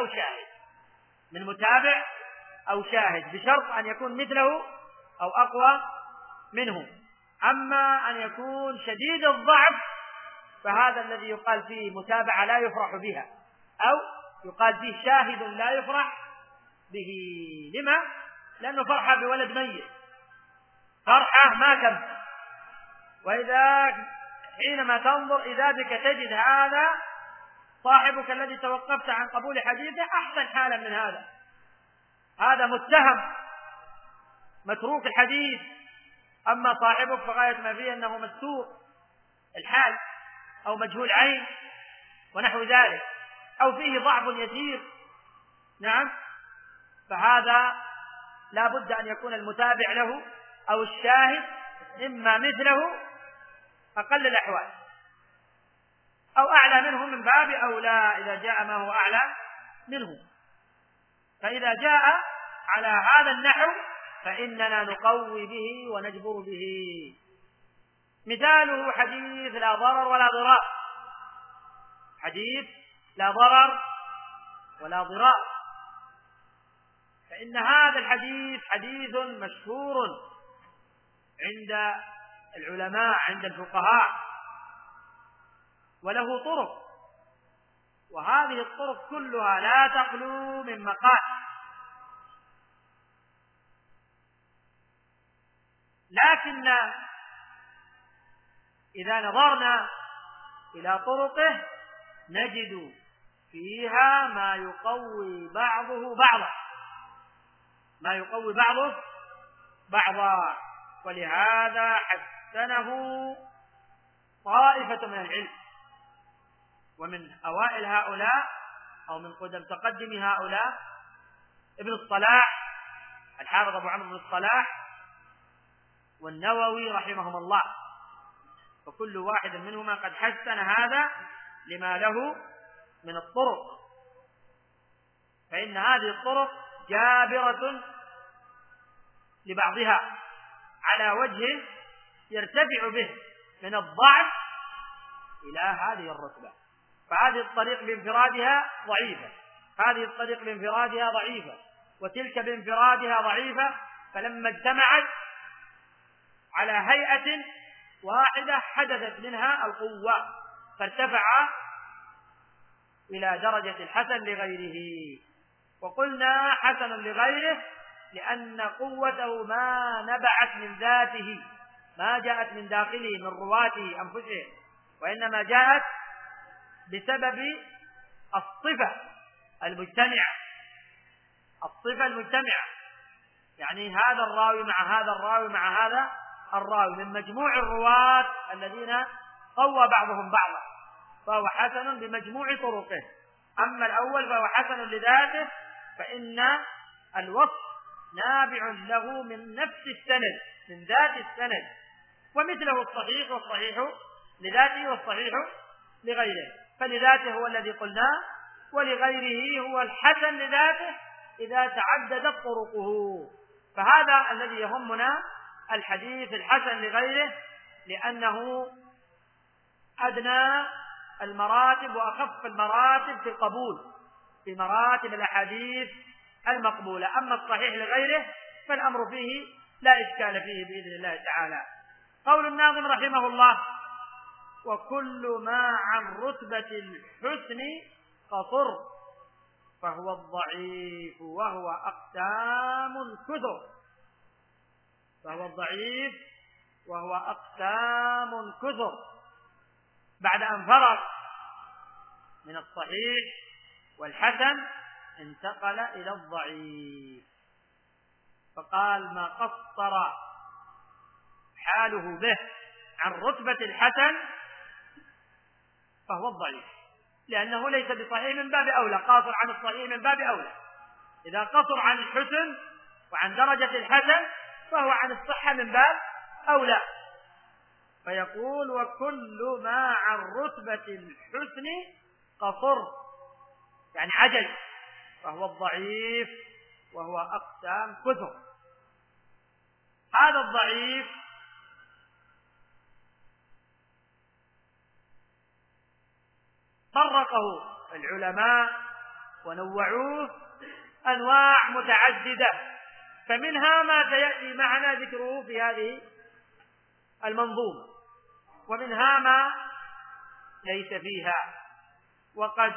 أو شاهد بشرط أن يكون مثله أو أقوى منه. أما أن يكون شديد الضعف فهذا الذي يقال فيه متابعة لا يفرح بها، أو يقال فيه شاهد لا يفرح به. لما؟ لأنه فرحة بولد ميت، فرحة ما تم، وإذا حينما تنظر إذا بك تجد هذا صاحبك الذي توقفت عن قبول حديثه أحسن حالا من هذا متهم متروك الحديث. أما صاحبك فغاية ما فيه أنه مستور الحال أو مجهول عين ونحو ذلك، أو فيه ضعف يسير. نعم، فهذا لا بد أن يكون المتابع له أو الشاهد إما مثله أقل الأحوال أو أعلى منه من باب أولى إذا جاء ما هو أعلى منه. فإذا جاء على هذا النحو فإننا نقوي به ونجبر به. مثاله حديث لا ضرر ولا ضرار، حديث لا ضرر ولا ضرار، فإن هذا الحديث حديث مشهور عند العلماء عند الفقهاء وله طرق، وهذه الطرق كلها لا تخلو من مقال، لكن إذا نظرنا إلى طرقه نجد فيها ما يقوي بعضه بعضا، ولهذا حسنه طائفة من العلم. ومن أوائل هؤلاء أو من متقدم هؤلاء ابن الصلاح، الحافظ أبو عمرو بن الصلاح والنووي رحمهم الله، فكل واحد منهما قد حسن هذا لما له من الطرق، فإن هذه الطرق جابرة لبعضها على وجه يرتفع به من الضعف إلى هذه الرتبة. فهذه الطريق بانفرادها ضعيفة، هذه الطريق بانفرادها ضعيفة، وتلك بانفرادها ضعيفة، فلما اجتمعت على هيئة واحدة حدثت منها القوة فارتفع إلى درجة الحسن لغيره. وقلنا حسن لغيره لأن قوته ما نبعت من ذاته، ما جاءت من داخله من رواته أنفسهم، وإنما جاءت بسبب الصفة المجتمعة، يعني هذا الراوي مع هذا الراوي مع هذا الراوي من مجموع الرواة الذين قوى بعضهم بعضا، فهو حسن بمجموع طرقه. أما الأول فهو حسن لذاته، فإن الوصف نابع له من نفس السند، من ذات السند، ومثله الصحيح، والصحيح لذاته والصحيح لغيره. فلذاته هو الذي قلناه، ولغيره هو الحسن لذاته إذا تعددت طرقه. فهذا الذي يهمنا الحديث الحسن لغيره، لأنه أدنى المراتب وأخف المراتب في القبول في مراتب الأحاديث المقبولة. أما الصحيح لغيره فالأمر فيه لا إشكال فيه بإذن الله تعالى. قول الناظم رحمه الله: وكل ما عن رتبة الحسن قصر فهو الضعيف وهو أقسام كثر. بعد أن فرغ من الصحيح والحسن انتقل إلى الضعيف، فقال ما قصر حاله به عن رتبة الحسن فهو الضعيف، لأنه ليس بصحيح من باب أولى، قاصر عن الصحيح من باب أولى. إذا قصر عن الحسن وعن درجة الحسن فهو عن الصحة من باب أولى. فيقول وكل ما عن رتبة الحسن قصر، يعني عجز، فهو الضعيف، وهو أقسام كثر. هذا الضعيف فرقه العلماء ونوعوه أنواع متعددة، فمنها ما سيأتي معنا ذكره في هذه المنظومة، ومنها ما ليس فيها، وقد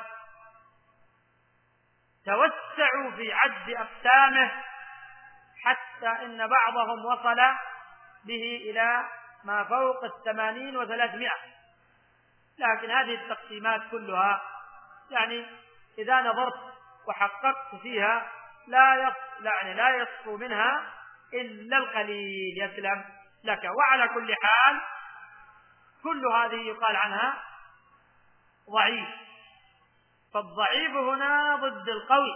توسعوا في عد أقسامه حتى إن بعضهم وصل به إلى ما فوق 80 و300. لكن هذه التقسيمات كلها يعني إذا نظرت وحققت فيها لا يصفو منها إلا القليل يسلم لك. وعلى كل حال كل هذه يقال عنها ضعيف، فالضعيف هنا ضد القوي.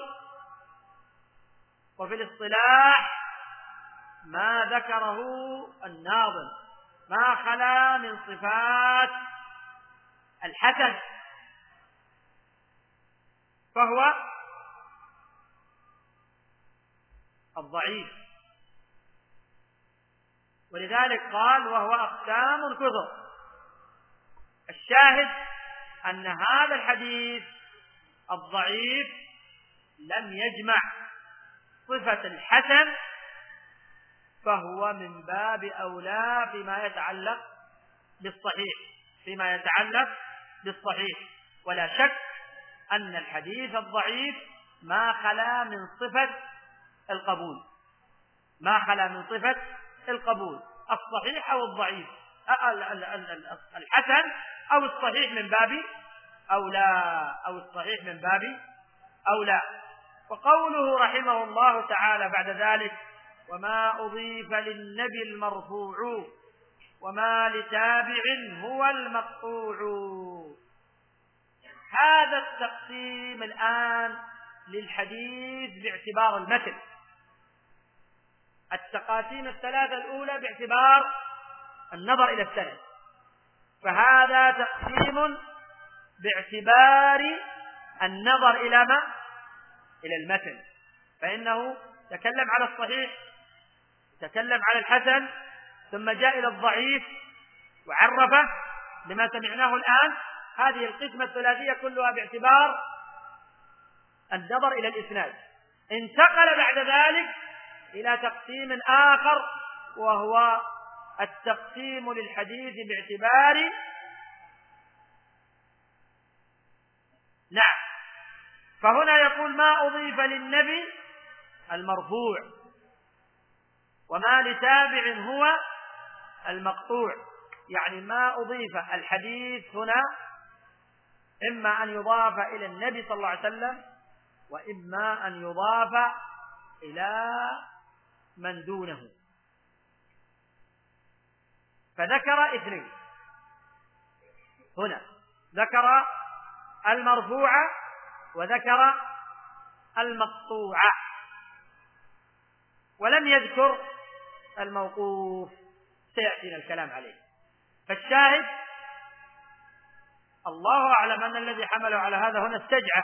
وفي الاصطلاح ما ذكره الناظم ما خلا من صفات الحسن فهو الضعيف، ولذلك قال وهو أقسام كثر. الشاهد أن هذا الحديث الضعيف لم يجمع صفة الحسن، فهو من باب أولى فيما يتعلق بالصحيح. ولا شك أن الحديث الضعيف ما خلا من صفة القبول، الصحيح أو الضعيف، الحسن أو الصحيح من باب أولى. وقوله رحمه الله تعالى بعد ذلك وما أضيف للنبي المرفوع وما لتابع هو المقطوع. هذا التقسيم الآن للحديث باعتبار المتن. التقاسيم الثلاثة الأولى باعتبار النظر إلى السند، فهذا تقسيم باعتبار النظر إلى المتن، فإنه تكلم على الصحيح، تكلم على الحسن، ثم جاء إلى الضعيف وعرفه بما سمعناه الآن. هذه القسمة الثلاثية كلها باعتبار النظر إلى الإسناد. انتقل بعد ذلك إلى تقسيم آخر، وهو التقسيم للحديث باعتبار فهنا يقول ما أضيف للنبي المرفوع وما لتابع هو المقطوع، يعني ما أضيف الحديث هنا إما أن يضاف إلى النبي صلى الله عليه وسلم، وإما أن يضاف إلى من دونه. فذكر اثنين هنا، ذكر المرفوع وذكر المقطوع، ولم يذكر الموقوف، سيأتينا الكلام عليه. فالشاهد الله أعلم أن الذي حمله على هذا هنا استجعه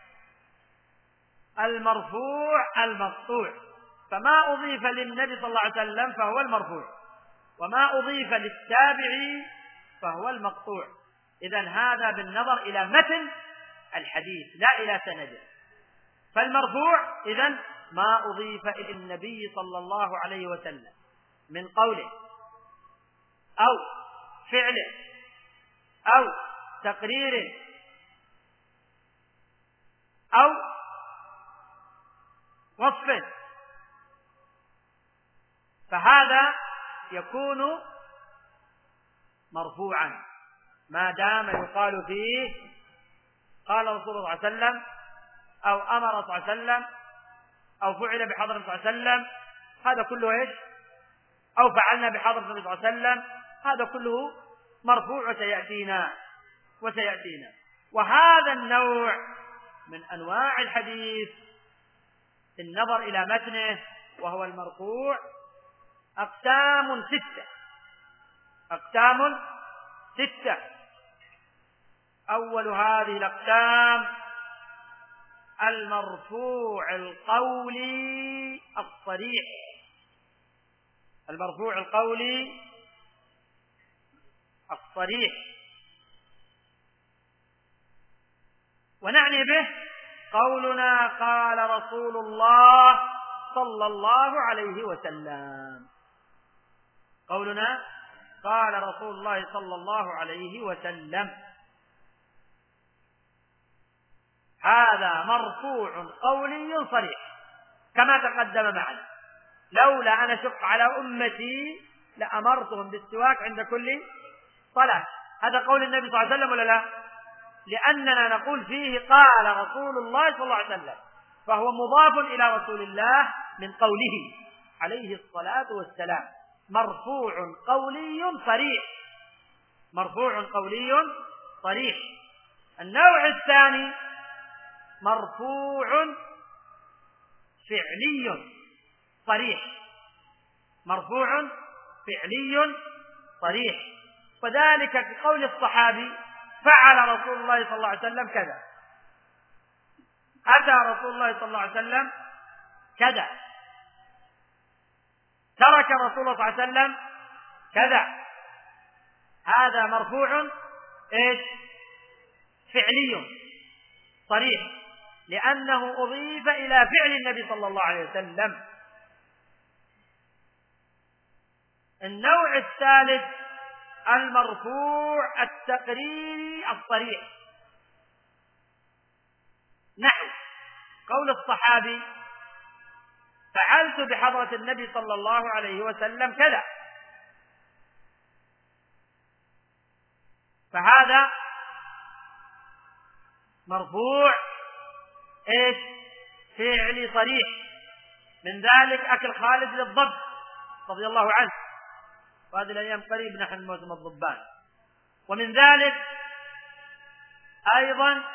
المرفوع المقطوع، فما أضيف للنبي صلى الله عليه وسلم فهو المرفوع، وما أضيف للتابعي فهو المقطوع. إذن هذا بالنظر إلى متن الحديث لا إلى سنده. فالمرفوع إذن ما أضيف إلى النبي صلى الله عليه وسلم من قوله أو فعله أو تقريره أو وصفه، فهذا يكون أو أمر صلى الله عليه وسلم أو فعل بحضرة صلى الله عليه وسلم، هذا كله إيش؟ أو فعلنا بحضرة النبي صلى الله عليه وسلم، هذا كله مرفوع وسيأتينا. وهذا النوع من أنواع الحديث النظر إلى متنه وهو المرفوع أقسام ستة. أول هذه الأقسام المرفوع القولي الصريح. المرفوع القولي الصريح، ونعني به قولنا قال رسول الله صلى الله عليه وسلم. قولنا قال رسول الله صلى الله عليه وسلم، هذا مرفوع قولي صريح كما تقدم معنا. لولا أن أشق على أمتي لأمرتهم بالسواك عند كل صلاة. هذا قول النبي صلى الله عليه وسلم ولا لا؟ لأننا نقول فيه قال رسول الله صلى الله عليه وسلم، فهو مضاف إلى رسول الله من قوله عليه الصلاة والسلام. مرفوع قولي صريح، مرفوع قولي صريح. النوع الثاني مرفوع فعلي صريح، مرفوع فعلي صريح، وذلك كقول الصحابي فعل رسول الله صلى الله عليه وسلم كذا، أتى رسول الله صلى الله عليه وسلم كذا، ترك رسول الله صلى الله عليه وسلم كذا. هذا مرفوع ايش؟ فعلي صريح، لأنه أضيف إلى فعل النبي صلى الله عليه وسلم. النوع الثالث المرفوع التقريري الصريح، نحو قول الصحابي فعلت بحضرة النبي صلى الله عليه وسلم كذا، فهذا مرفوع ايش؟ فعلي صريح. من ذلك أكل خالد للضب رضي الله عنه، وهذه الأيام قريب نحن موسم الضبان. ومن ذلك أيضا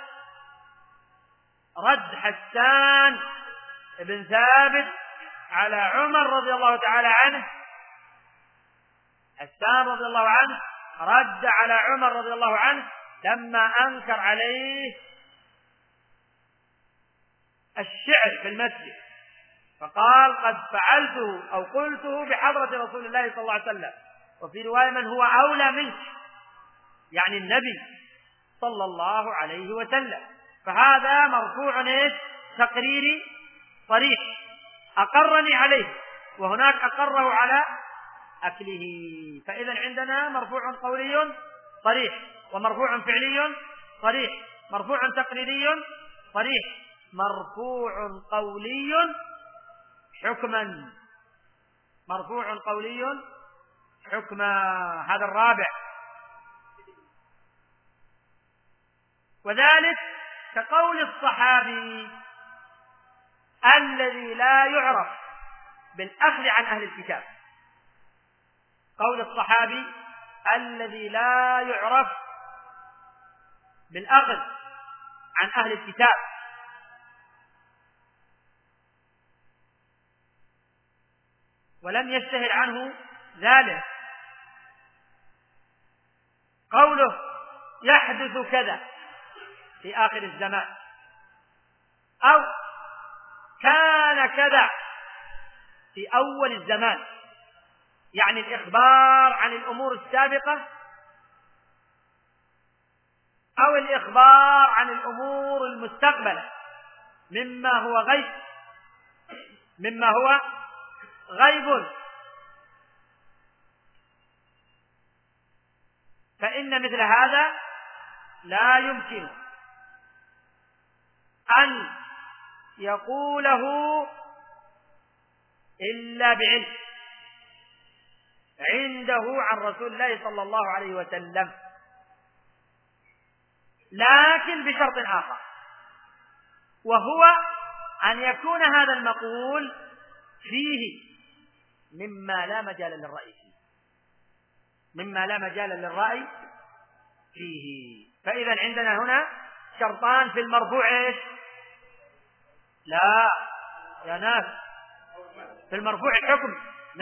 رد حسان بن ثابت على عمر رضي الله تعالى عنه. حسان رضي الله عنه رد على عمر رضي الله عنه لما أنكر عليه الشعر في المسجد، فقال قد فعلته أو قلته بحضرة رسول الله صلى الله عليه وسلم، وفي رواية من هو أولى منك، يعني النبي صلى الله عليه وسلم. فهذا مرفوع ايش؟ تقريري صريح، أقرني عليه وهناك أقره على أكله. فإذا عندنا مرفوع قولي صريح، ومرفوع فعلي صريح، مرفوع تقريري صريح، مرفوع قولي حكما، مرفوع قولي حكما. هذا الرابع. وذلك كقول الصحابي الذي لا يعرف بالأخذ عن أهل الكتاب. قول الصحابي الذي لا يعرف بالأخذ عن أهل الكتاب، ولم يشتهر عنه ذلك. قوله يحدث كذا في آخر الزمان، أو كان كذا في أول الزمان، يعني الإخبار عن الأمور السابقة أو الإخبار عن الأمور المستقبلة مما هو غيب، فإن مثل هذا لا يمكن أن يقوله إلا بعلم عنده عن رسول الله صلى الله عليه وسلم، لكن بشرط آخر، وهو أن يكون هذا المقول فيه مما لا مجال للرأي فيه، مما لا مجال للرأي فيه. فإذا عندنا هنا شرطان في المرفوع. إيش؟ لا يا ناس، في المرفوع الحكم.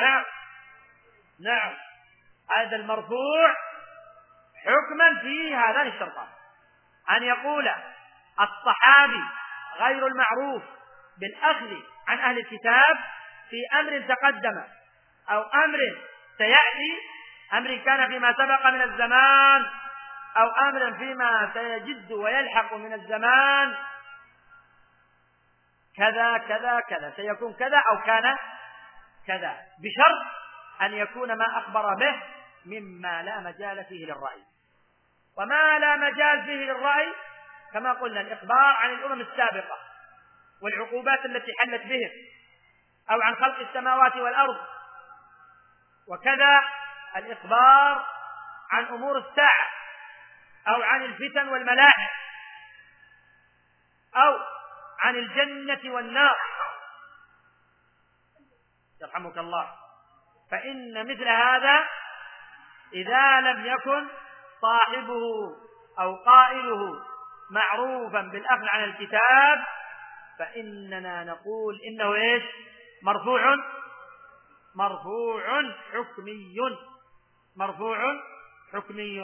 نعم هذا المرفوع حكما فيه هذان الشرطان: أن يقول الصحابي غير المعروف بالأخذ عن أهل الكتاب في أمر تقدم أو أمر سيأتي، أمر كان فيما سبق من الزمان أو أمر فيما سيجد ويلحق من الزمان، كذا كذا كذا، سيكون كذا أو كان كذا، بشرط أن يكون ما أخبر به مما لا مجال فيه للرأي. وما لا مجال فيه للرأي كما قلنا الإخبار عن الأمم السابقة والعقوبات التي حلت بهم، أو عن خلق السماوات والأرض، وكذا الإخبار عن أمور الساعة أو عن الفتن والملاحم أو عن الجنة والنار يرحمك الله. فإن مثل هذا إذا لم يكن صاحبه أو قائله معروفا بالأخذ عن الكتاب فإننا نقول إنه إيش؟ مرفوع حكمي.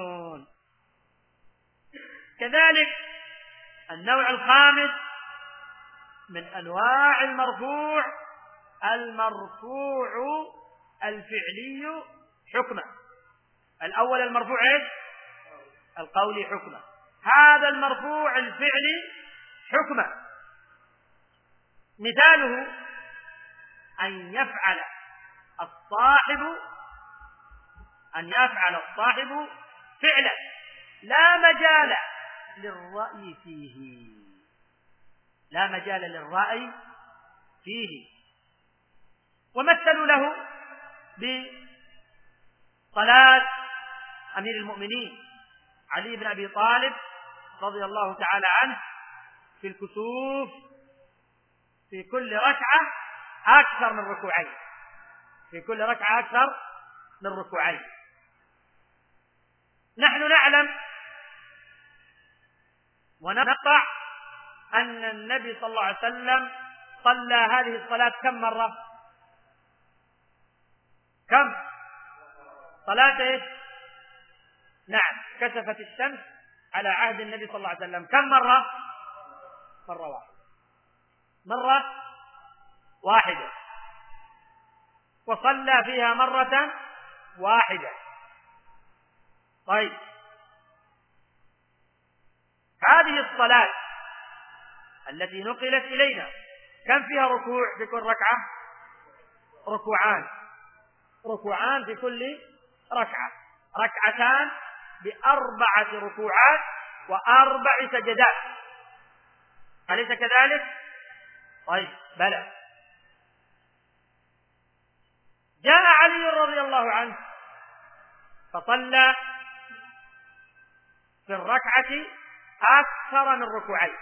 كذلك النوع الخامس من أنواع المرفوع الفعلي حكما. الأول المرفوع إيش؟ القولي حكما. هذا المرفوع الفعلي حكما مثاله أن يفعل الصاحب فعلا لا مجال للرأي فيه، ومثلوا له بصلاة أمير المؤمنين علي بن أبي طالب رضي الله تعالى عنه في الكسوف في كل ركعة أكثر من ركوعين. نحن نعلم ونقطع أن النبي صلى الله عليه وسلم صلى هذه الصلاة كم مرة؟ كم؟ صلاة إيش؟ نعم، كسفت الشمس على عهد النبي صلى الله عليه وسلم كم مرة؟ مرة واحدة، وصلى فيها مرة واحدة. طيب، هذه الصلاة التي نقلت إلينا كم فيها ركوع في كل ركعة؟ ركوعان في كل ركعة، ركعتان ب4 ركوعات و4 سجدات، أليس كذلك؟ طيب، بلى. جاء علي رضي الله عنه فصلى في الركعة أكثر من ركوعين،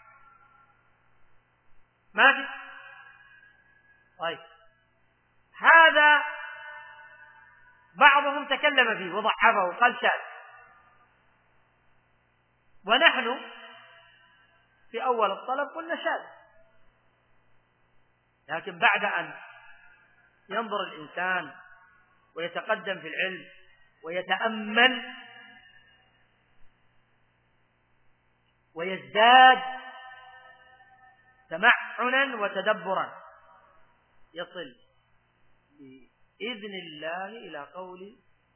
ماشي؟ طيب، هذا بعضهم تكلم فيه وضعفه وقال شاذ، ونحن في أول الطلب قلنا شاذ، لكن بعد أن ينظر الإنسان ويتقدم في العلم ويتأمل ويزداد تمعنا وتدبرا يصل بإذن الله إلى قول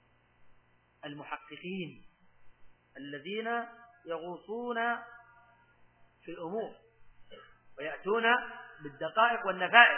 المحققين الذين يغوصون في الأمور ويأتون بالدقائق والنفائس.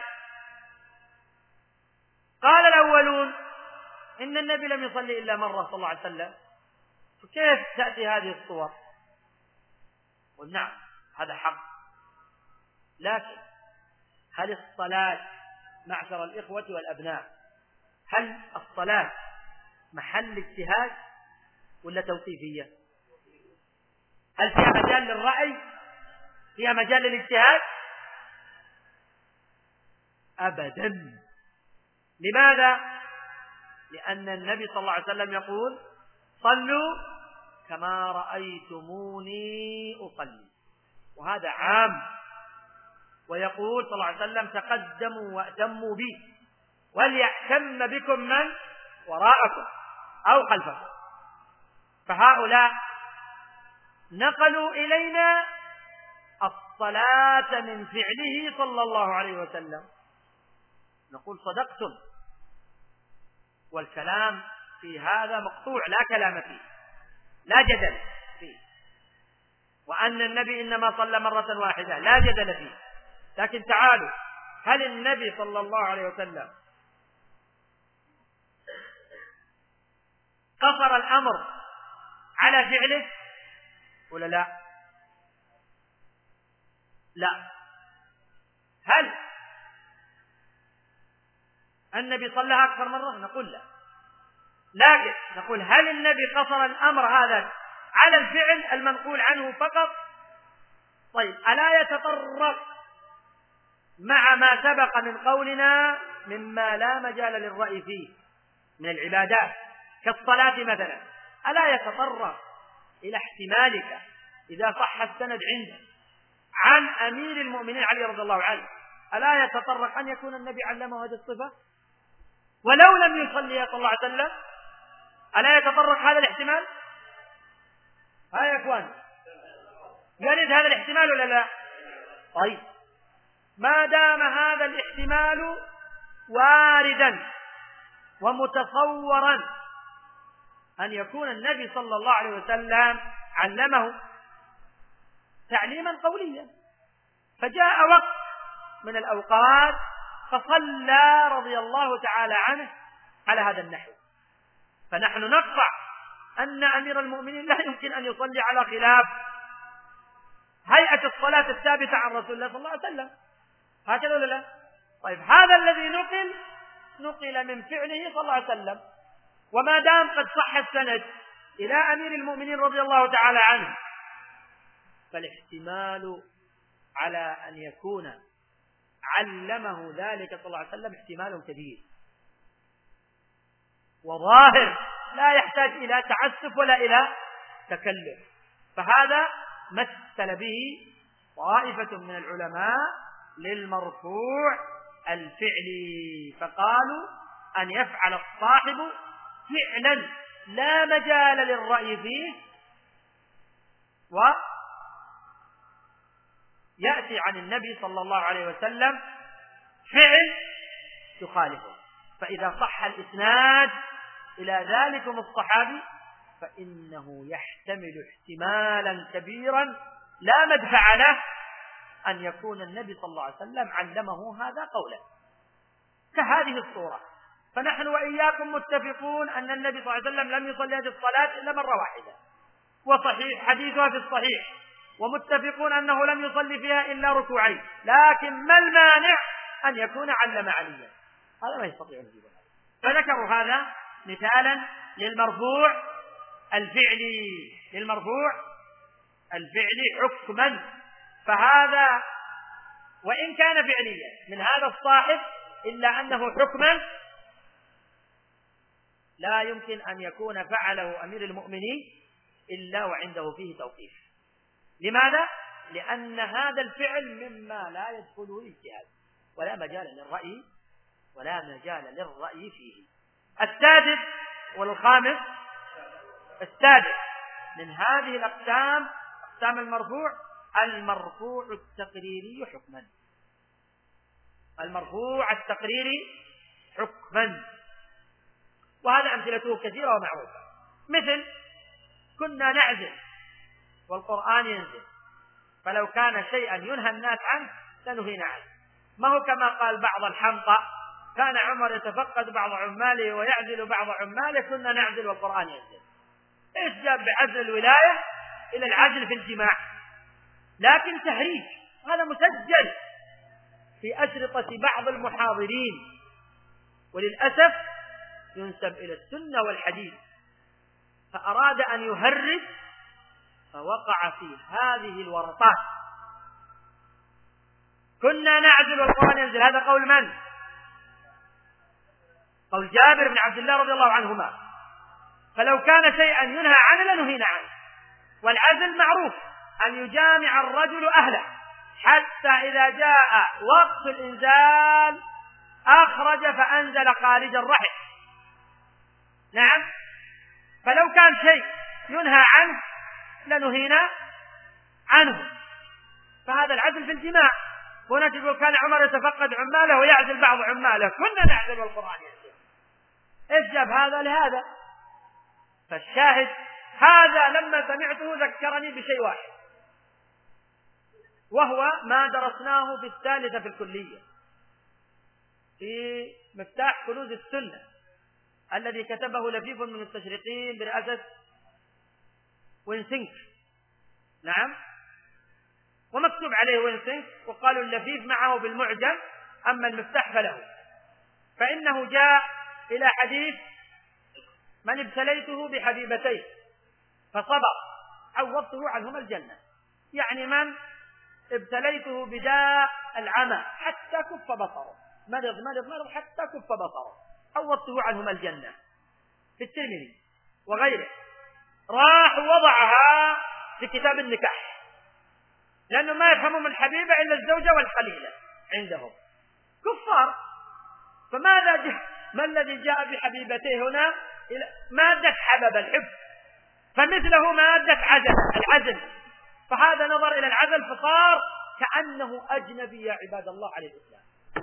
قال الأولون إن النبي لم يصلي إلا مرة صلى الله عليه وسلم، فكيف تأتي هذه الصور؟ قلنا هذا حق، لكن هل الصلاة معشر الإخوة والأبناء، هل الصلاة محل اجتهاد ولا توقيفية؟ هل فيها مجال للرأي فيها مجال للاجتهاد؟ أبدا. لماذا؟ لأن النبي صلى الله عليه وسلم يقول: صلوا كما رأيتموني أصلي، وهذا عام. ويقول صلى الله عليه وسلم: تقدموا وأتموا بي وليأتم بكم من وراءكم أو خلفكم. فهؤلاء نقلوا إلينا الصلاة من فعله صلى الله عليه وسلم. نقول: صدقتم، والكلام في هذا مقطوع، لا كلام فيه، لا جدل فيه. وأن النبي إنما صلى مرة واحدة لا جدل فيه. لكن تعالوا، هل النبي صلى الله عليه وسلم قصر الأمر على فعله ولا لا؟ لا. هل النبي صلى أكثر مرة؟ نقول لا. لكن نقول: هل النبي قصر الأمر هذا على الفعل المنقول عنه فقط؟ طيب، ألا يتطرق مع ما سبق من قولنا مما لا مجال للرأي فيه من العبادات كالصلاة مثلا، ألا يتطرق إلى احتمالك إذا صح السند عنده عن أمير المؤمنين علي رضي الله عنه، ألا يتطرق أن يكون النبي علمه هذه الصفة ولو لم يصلي صلى الله عليه وسلم؟ ألا يتطرق هذا الاحتمال؟ ها يا إخوان، يرد هذا الاحتمال ولا لا؟ طيب، ما دام هذا الاحتمال واردا ومتصورا أن يكون النبي صلى الله عليه وسلم علمه تعليما قوليا، فجاء وقت من الأوقات فصلى رضي الله تعالى عنه على هذا النحو، فنحن نقطع أن أمير المؤمنين لا يمكن أن يصلي على خلاف هيئة الصلاة الثابتة عن رسول الله صلى الله عليه وسلم. هكذا ولا لا؟ طيب، هذا الذي نقل من فعله صلى الله عليه وسلم، وما دام قد صح السند إلى أمير المؤمنين رضي الله تعالى عنه، فالاحتمال على أن يكون علمه ذلك صلى الله عليه وسلم احتمال كبير وظاهر، لا يحتاج إلى تعسف ولا إلى تكلف. فهذا مثل به طائفة من العلماء للمرفوع الفعلي، فقالوا: أن يفعل الصاحب فعلا لا مجال للرأي فيه، ويأتي عن النبي صلى الله عليه وسلم فعل تخالفه، فإذا صح الإسناد إلى ذلكم الصحابي فإنه يحتمل احتمالا كبيرا لا مدفع له أن يكون النبي صلى الله عليه وسلم علمه هذا قولا كهذه الصورة. فنحن وإياكم متفقون أن النبي صلى الله عليه وسلم لم يصلي هذه الصلاة إلا مرة واحدة، وصحيح حديثها في الصحيح، ومتفقون أنه لم يصلي فيها إلا ركوعين، لكن ما المانع أن يكون علم عليا؟ هذا ما يستطيع الجيب. فذكروا هذا مثالا للمرفوع الفعلي حكما. فهذا وإن كان فعليا من هذا الصاحب إلا أنه حكما لا يمكن أن يكون فعله أمير المؤمنين إلا وعنده فيه توقيف. لماذا؟ لأن هذا الفعل مما لا يدخله الاجتهاد ولا مجال للرأي فيه. السادس والخامس، السادس من هذه الأقسام، أقسام المرفوع التقريري حكما. المرفوع التقريري حكما، وهذا أمثلته كثيرة ومعروفة. مثل: كنا نعزل والقرآن ينزل، فلو كان شيئا ينهى الناس عنه لنهينا عنه. ما هو كما قال بعض الحمقى: كان عمر يتفقد بعض عماله ويعزل بعض عماله، كنا نعزل والقرآن ينزل. ايش جاب بعزل الولاية إلى العزل في الجماع؟ لكن تهريج، هذا مسجل في أشرطة بعض المحاضرين، وللأسف ينسب إلى السنة والحديث، فأراد أن يهرج فوقع في هذه الورطات، كنا نعزل والقرآن ينزل. هذا قول من؟ قول جابر بن عبد الله رضي الله عنهما. فلو كان شيئا ينهى عنه لنهينا عنه. والعزل معروف أن يجامع الرجل أهله حتى إذا جاء وقت الإنزال أخرج فأنزل خارج الرحم. نعم. فلو كان شيء ينهى عنه لنهينا عنه. فهذا العزل في الجماع. هناك يقول كان عمر يتفقد عماله ويعزل بعض عماله. كنا نعزل والقرآن ينزل. إيش جاب هذا لهذا؟ فالشاهد هذا لما سمعته ذكرني بشيء واحد، وهو ما درسناه في الثالثة في الكلية في مفتاح كنوز السنة الذي كتبه لفيف من المستشرقين برئاسة وينسنك. نعم. ومكتوب عليه وينسنك، وقالوا اللفيف معه بالمعجم، أما المفتاح فله. فإنه جاء إلى حديث من ابتليته بحبيبتيه فصبر عوضته عنهما الجنة. يعني من ابتليته بداء العمى حتى كف بصره، مرض حتى كف بصره، عوضته عنهما الجنة. في الترمذي وغيره. راح وضعها في كتاب النكاح، لأنه ما يفهموا من الحبيبة إلا الزوجة والخليلة عندهم كفار. فماذا ما الذي جاء بحبيبته هنا؟ مادة حبب الحب، فمثله مادة العزل. فهذا نظر إلى العزل فصار كأنه أجنبي يا عباد الله عليه الإسلام.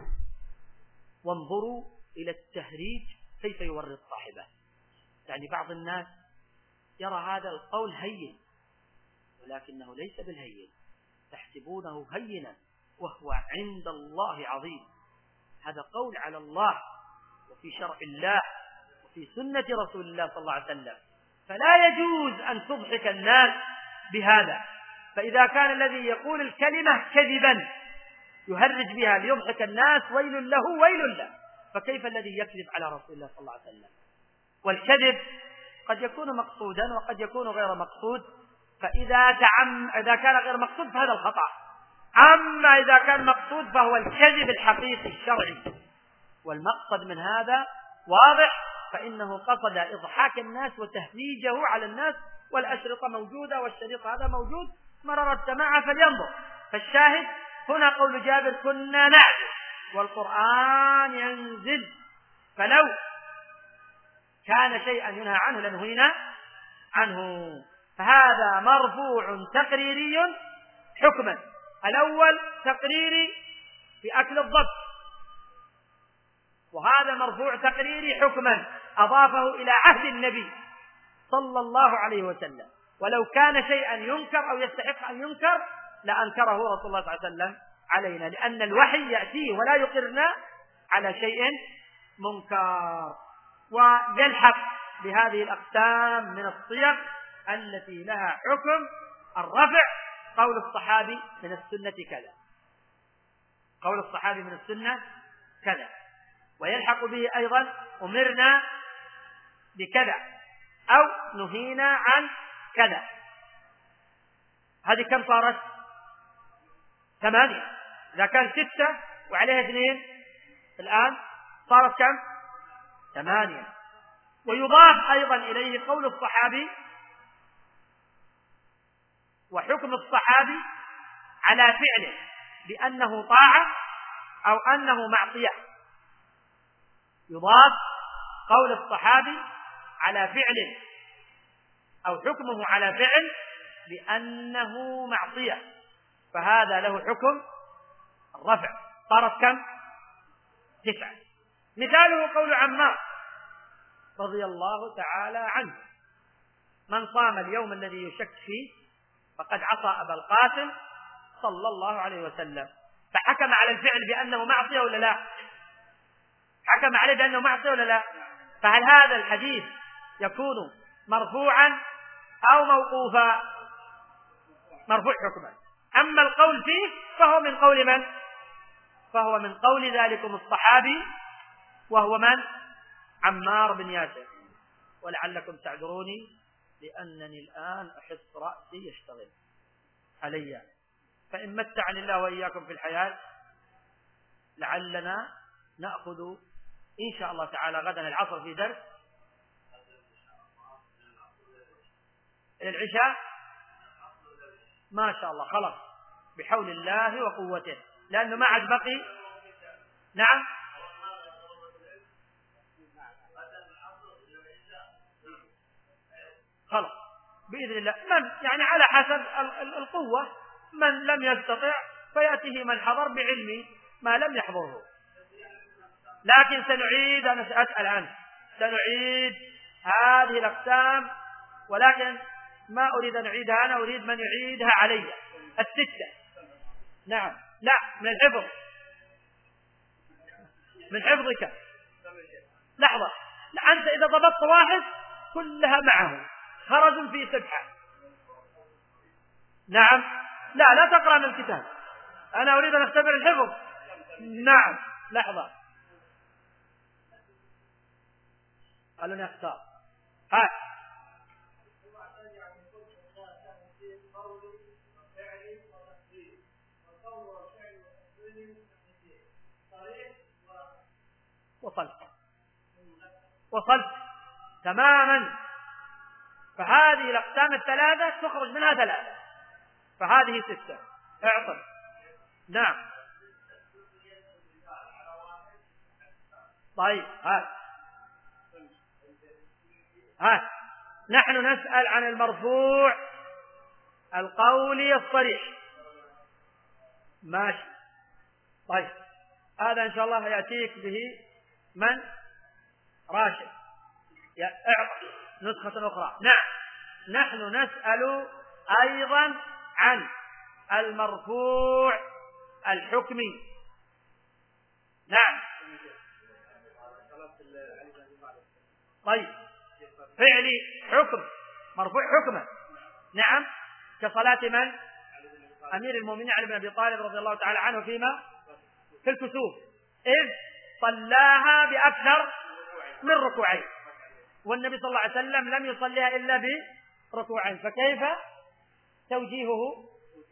وانظروا إلى التهريج كيف يورط صاحبه. يعني بعض الناس يرى هذا القول هين، ولكنه ليس بالهين. تحسبونه هينا وهو عند الله عظيم. هذا قول على الله وفي شرع الله وفي سنة رسول الله صلى الله عليه وسلم. فلا يجوز أن تضحك الناس بهذا. فإذا كان الذي يقول الكلمة كذبا يهرج بها ليضحك الناس ويل له ويل له، فكيف الذي يكذب على رسول الله صلى الله عليه وسلم؟ والكذب قد يكون مقصودا وقد يكون غير مقصود. فإذا كان غير مقصود فهذا الخطأ. أما إذا كان مقصود فهو الكذب الحقيقي الشرعي، والمقصد من هذا واضح. فإنه قصد إضحاك الناس وتهريجه على الناس، والأشرطة موجودة والشريط هذا موجود، مرر السماع فلينظر. فالشاهد هنا قول جابر كنا نعزل والقرآن ينزل. فلو كان شيئا ينهى عنه لنهينا عنه. فهذا مرفوع تقريري حكما. الأول تقريري في أكل الضب، وهذا مرفوع تقريري حكما أضافه إلى عهد النبي صلى الله عليه وسلم. ولو كان شيئا ينكر أو يستحق أن ينكر لأنكره رسول الله صلى الله عليه وسلم علينا، لأن الوحي يأتيه ولا يقرنا على شيء منكر. ويلحق بهذه الأقسام من الصيغ التي لها حكم الرفع قول الصحابي من السنة كذا، قول الصحابي من السنة كذا. ويلحق به أيضا أمرنا بكذا أو نهينا عن كذا. هذه كم صارت؟ 8. إذا كان 6 وعليها 2 الآن صارت كم؟ 8. ويضاف أيضا إليه قول الصحابي وحكم الصحابي على فعله بأنه طاعة أو أنه معصية. يضاف قول الصحابي على فعله أو حكمه على فعل بأنه معصية، فهذا له حكم الرفع. صارت كم؟ 9. مثاله قول عمار رضي الله تعالى عنه: من صام اليوم الذي يشك فيه فقد عصى أبا القاسم صلى الله عليه وسلم. فحكم على الفعل بأنه معصية ولا لا؟ حكم عليه بأنه معصية ولا لا؟ فهل هذا الحديث يكون مرفوعا أو موقوفا؟ مرفوع حكما. أما القول فيه فهو من قول من؟ فهو من قول ذلكم الصحابي، وهو من؟ عمار بن ياسر. ولعلكم تعذروني لأنني الآن أحس رأسي يشتغل علي، فإن متعني الله وإياكم في الحياة لعلنا نأخذ إن شاء الله تعالى غدا العصر في درس العشاء. ما شاء الله، خلاص بحول الله وقوته، لأنه ما عاد بقي. نعم خلاص بإذن الله، من يعني على حسب القوة، من لم يستطع فيأتيه من حضر بعلم ما لم يحضره. لكن سنعيد، أنا سأسأل عنه، سنعيد هذه الأقسام، ولكن ما أريد أن أعيدها أنا، أريد من يعيدها علي، الستة. نعم لا من الحفظ، من حفظك. لحظة، لا أنت إذا ضبطت واحد كلها معه خرج في سبحة. نعم لا تقرأ من الكتاب، أنا أريد أن أختبر الحفظ. نعم لحظة، خلوني أختار. ها وصلت تماما. فهذه الأقسام الثلاثة تخرج منها ثلاثة، فهذه ستة. اعطل. نعم طيب هات نحن نسأل عن المرفوع القولي الصريح. ماشي طيب، هذا إن شاء الله يأتيك به من راشد. اعطي نسخة أخرى. نعم نحن نسأل أيضا عن المرفوع الحكمي. نعم طيب، فعلي حكم، مرفوع حكمه. نعم كصلاة من؟ أمير المؤمنين علي بن أبي طالب رضي الله تعالى عنه فيما في الكسوف، إذ صلاها بأكثر من ركوعين، والنبي صلى الله عليه وسلم لم يصليها إلا بركوعين، فكيف توجيهه؟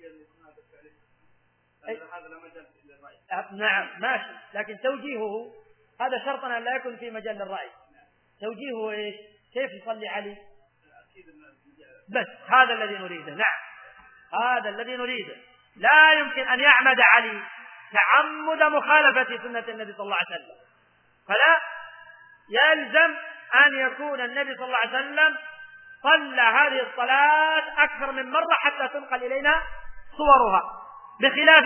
نعم ماشي، لكن توجيهه هذا شرطا أن لا يكون في مجال للرأي. توجيهه إيش؟ كيف يصلي علي؟ بس هذا الذي نريده. نعم هذا الذي نريده. لا يمكن أن يعمد علي تعمد مخالفة سنة النبي صلى الله عليه وسلم، فلا يلزم أن يكون النبي صلى الله عليه وسلم صلى هذه الصلاة أكثر من مرة حتى تنقل إلينا صورها، بخلاف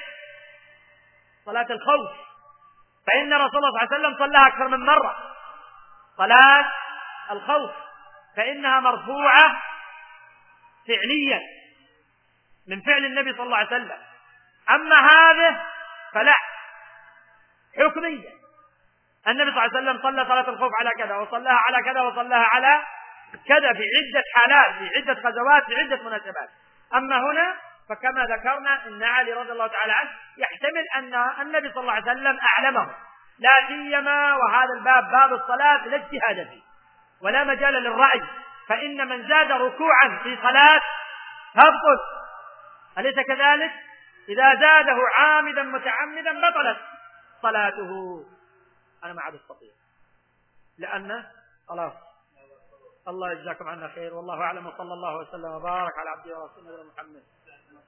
صلاة الخوف، فإن رسول الله صلى الله عليه وسلم صلى أكثر من مرة. صلاة الخوف فإنها مرفوعة فعليا من فعل النبي صلى الله عليه وسلم، أما هذه فلا، حكمية. النبي صلى الله عليه وسلم صلى صلاة الخوف على كذا، وصلىها على كذا، وصلىها على كذا في عدة حالات، في عدة غزوات، في عدة مناسبات. أما هنا فكما ذكرنا إن علي رضي الله تعالى عنه يحتمل أن النبي صلى الله عليه وسلم أعلمه، لا سيما وهذا الباب باب الصلاة لا اجتهاد فيه ولا مجال للرأي، فإن من زاد ركوعا في صلاة تبطل، أليس كذلك؟ إذا زاده عامدا متعمدا بطلت صلاته. أنا ما عاد أستطيع، لأنه خلاص. الله يجزاكم عنا خير، والله أعلم، وصلى الله وسلم وبارك على عبده ورسوله محمد.